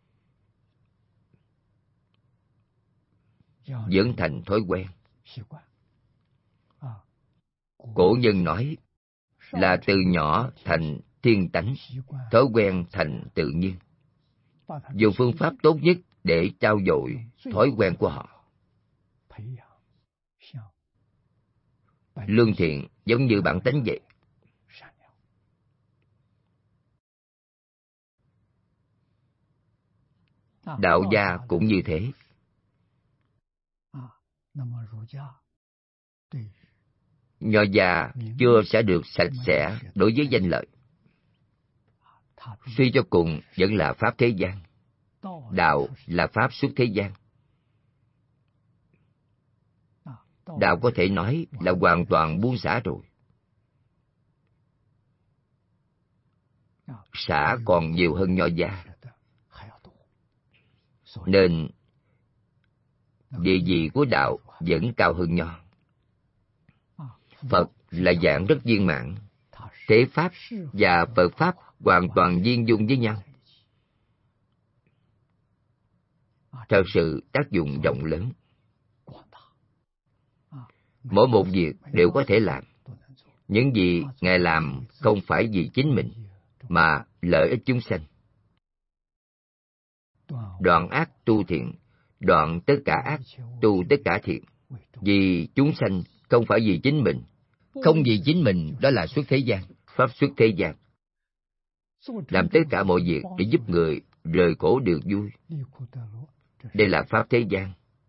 dưỡng thành thói quen. Cổ nhân nói là từ nhỏ thành thiên tánh, thói quen thành tự nhiên. Dùng phương pháp tốt nhất để trau dồi thói quen của họ. Lương thiện giống như bản tánh vậy. Đạo gia cũng như thế. Nho gia chưa sẽ được sạch sẽ đối với danh lợi. Suy cho cùng vẫn là pháp thế gian. Đạo là pháp xuất thế gian. Đạo có thể nói là hoàn toàn buông xả rồi. Xả còn nhiều hơn Nho gia. Nên địa vị của đạo vẫn cao hơn Nho. Phật là dạng rất viên mãn. Thế Pháp và Phật Pháp hoàn toàn viên dung với nhau. Thật sự tác dụng rộng lớn. Mỗi một việc đều có thể làm. Những gì Ngài làm không phải vì chính mình, mà lợi ích chúng sanh. Đoạn ác tu thiện, đoạn tất cả ác tu tất cả thiện. Vì chúng sanh, không phải vì chính mình. Không vì chính mình, đó là xuất thế gian, pháp xuất thế gian. Làm tất cả mọi việc để giúp người rời khổ được vui. Đây là pháp thế gian.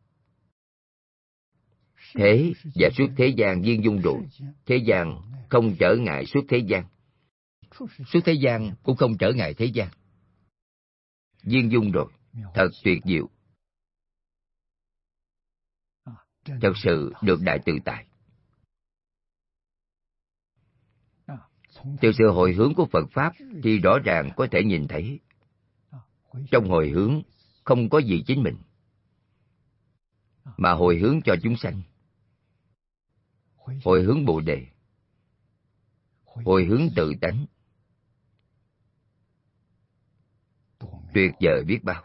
Thế và suốt thế gian viên dung rồi. Thế gian không trở ngại suốt thế gian. Suốt thế gian cũng không trở ngại thế gian. Viên dung rồi. Thật tuyệt diệu. Thật sự được đại tự tại. Từ sự hồi hướng của Phật Pháp thì rõ ràng có thể nhìn thấy, trong hồi hướng không có gì chính mình, mà hồi hướng cho chúng sanh. Hồi hướng Bồ Đề, hồi hướng tự tánh. Tuyệt vời biết bao.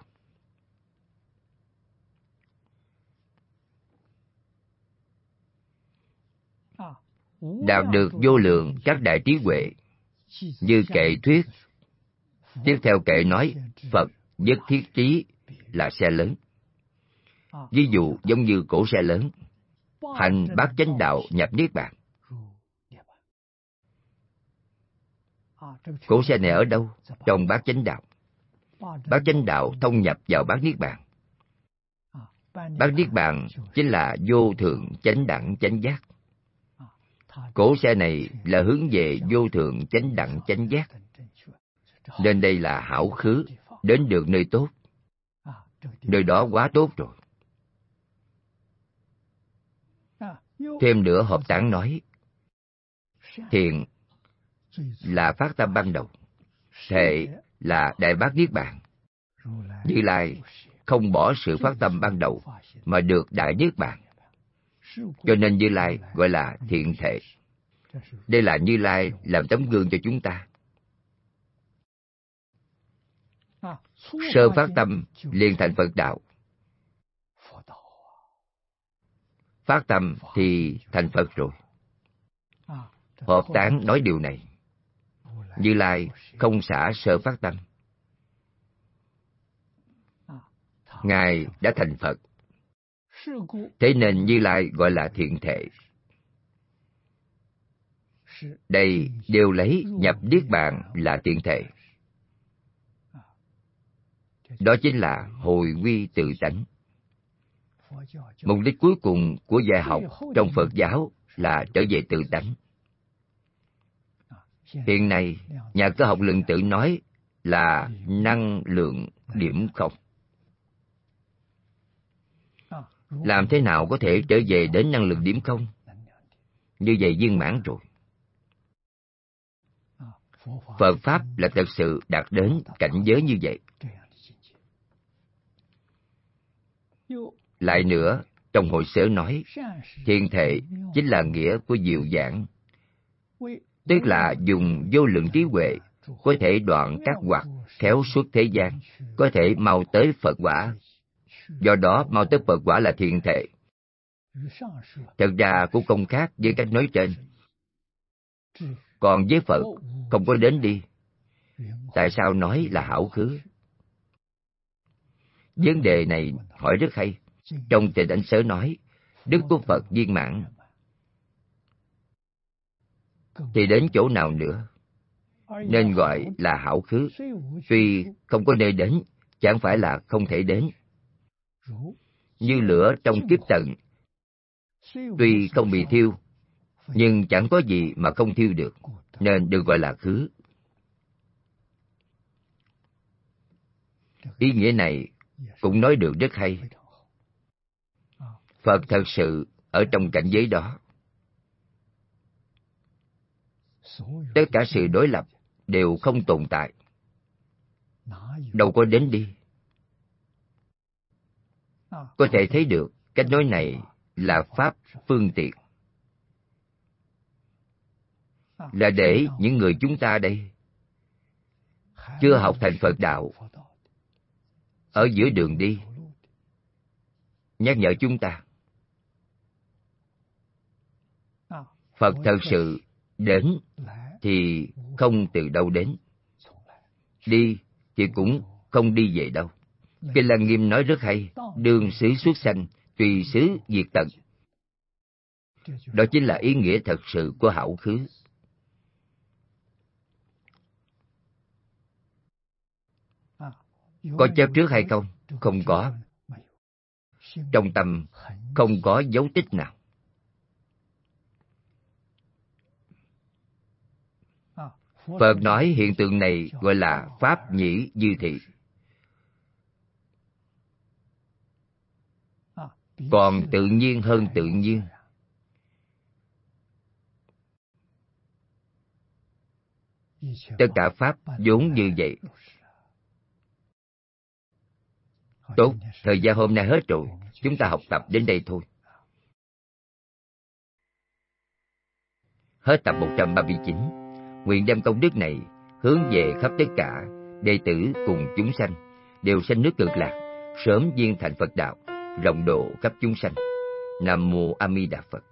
Đạt được vô lượng các đại trí huệ, như kệ thuyết. Tiếp theo kệ nói, Phật nhất thiết trí là xe lớn. Ví dụ giống như cỗ xe lớn, hành bát chánh đạo nhập niết bàn. Cỗ xe này ở đâu? Trong bát chánh đạo. Bát chánh đạo thông nhập vào bát niết bàn. Bát niết bàn chính là vô thượng chánh đẳng chánh giác. Cỗ xe này là hướng về vô thượng chánh đẳng chánh giác. Nên đây là hảo khứ, đến được nơi tốt. Nơi đó quá tốt rồi. Thêm nữa Hợp Tán nói, thiện là phát tâm ban đầu, thệ là đại bát niết bàn. Như Lai không bỏ sự phát tâm ban đầu mà được đại niết bàn. Cho nên Như Lai gọi là thiện thệ. Đây là Như Lai làm tấm gương cho chúng ta. Sơ phát tâm liền thành Phật đạo. Phát tâm thì thành Phật rồi. Hợp Tán nói điều này. Như Lai không xả sơ phát tâm. Ngài đã thành Phật. Thế nên Như Lai gọi là thiện thệ. Đây đều lấy nhập niết bàn là thiện thệ. Đó chính là hồi quy tự tánh. Mục đích cuối cùng của dạy học trong Phật giáo là trở về tự tánh. Hiện nay, nhà cơ học lượng tử nói là năng lượng điểm không. Làm thế nào có thể trở về đến năng lượng điểm không? Như vậy viên mãn rồi. Phật Pháp là thật sự đạt đến cảnh giới như vậy. Lại nữa, trong hội sở nói, thiện thệ chính là nghĩa của diệu giảng. Tức là dùng vô lượng trí huệ, có thể đoạn các hoặc, khéo suốt thế gian, có thể mau tới Phật quả. Do đó, mau tới Phật quả là thiện thệ. Thật ra cũng không khác với cách nói trên. Còn với Phật, không có đến đi. Tại sao nói là hảo khứ? Vấn đề này hỏi rất hay. Trong Tịnh Ảnh Sớ nói, đức của Phật viên mãn. Thì đến chỗ nào nữa? Nên gọi là hảo khứ. Tuy không có nơi đến, chẳng phải là không thể đến. Như lửa trong kiếp tận, tuy không bị thiêu, nhưng chẳng có gì mà không thiêu được, nên được gọi là khứ. Ý nghĩa này cũng nói được rất hay. Phật thật sự ở trong cảnh giới đó. Tất cả sự đối lập đều không tồn tại. Đâu có đến đi. Có thể thấy được cách nói này là pháp phương tiện. Là để những người chúng ta đây chưa học thành Phật đạo, ở giữa đường đi, nhắc nhở chúng ta. Phật thật sự đến thì không từ đâu đến, đi thì cũng không đi về đâu. Kinh Lăng Nghiêm nói rất hay, đường xứ xuất sanh, tùy xứ diệt tận. Đó chính là ý nghĩa thật sự của hảo khứ. Có chấp trước hay không? Không có. trong tâm không có dấu tích nào. Phật nói hiện tượng này gọi là pháp nhĩ dư thị. Còn tự nhiên hơn tự nhiên. Tất cả pháp vốn như vậy. Tốt, thời gian hôm nay hết rồi. Chúng ta học tập đến đây thôi. Hết tập 139. Nguyện đem công đức này hướng về khắp tất cả đệ tử cùng chúng sanh, đều sanh nước Cực Lạc, sớm viên thành Phật đạo, rộng độ khắp chúng sanh. Nam mô A Di Đà Phật.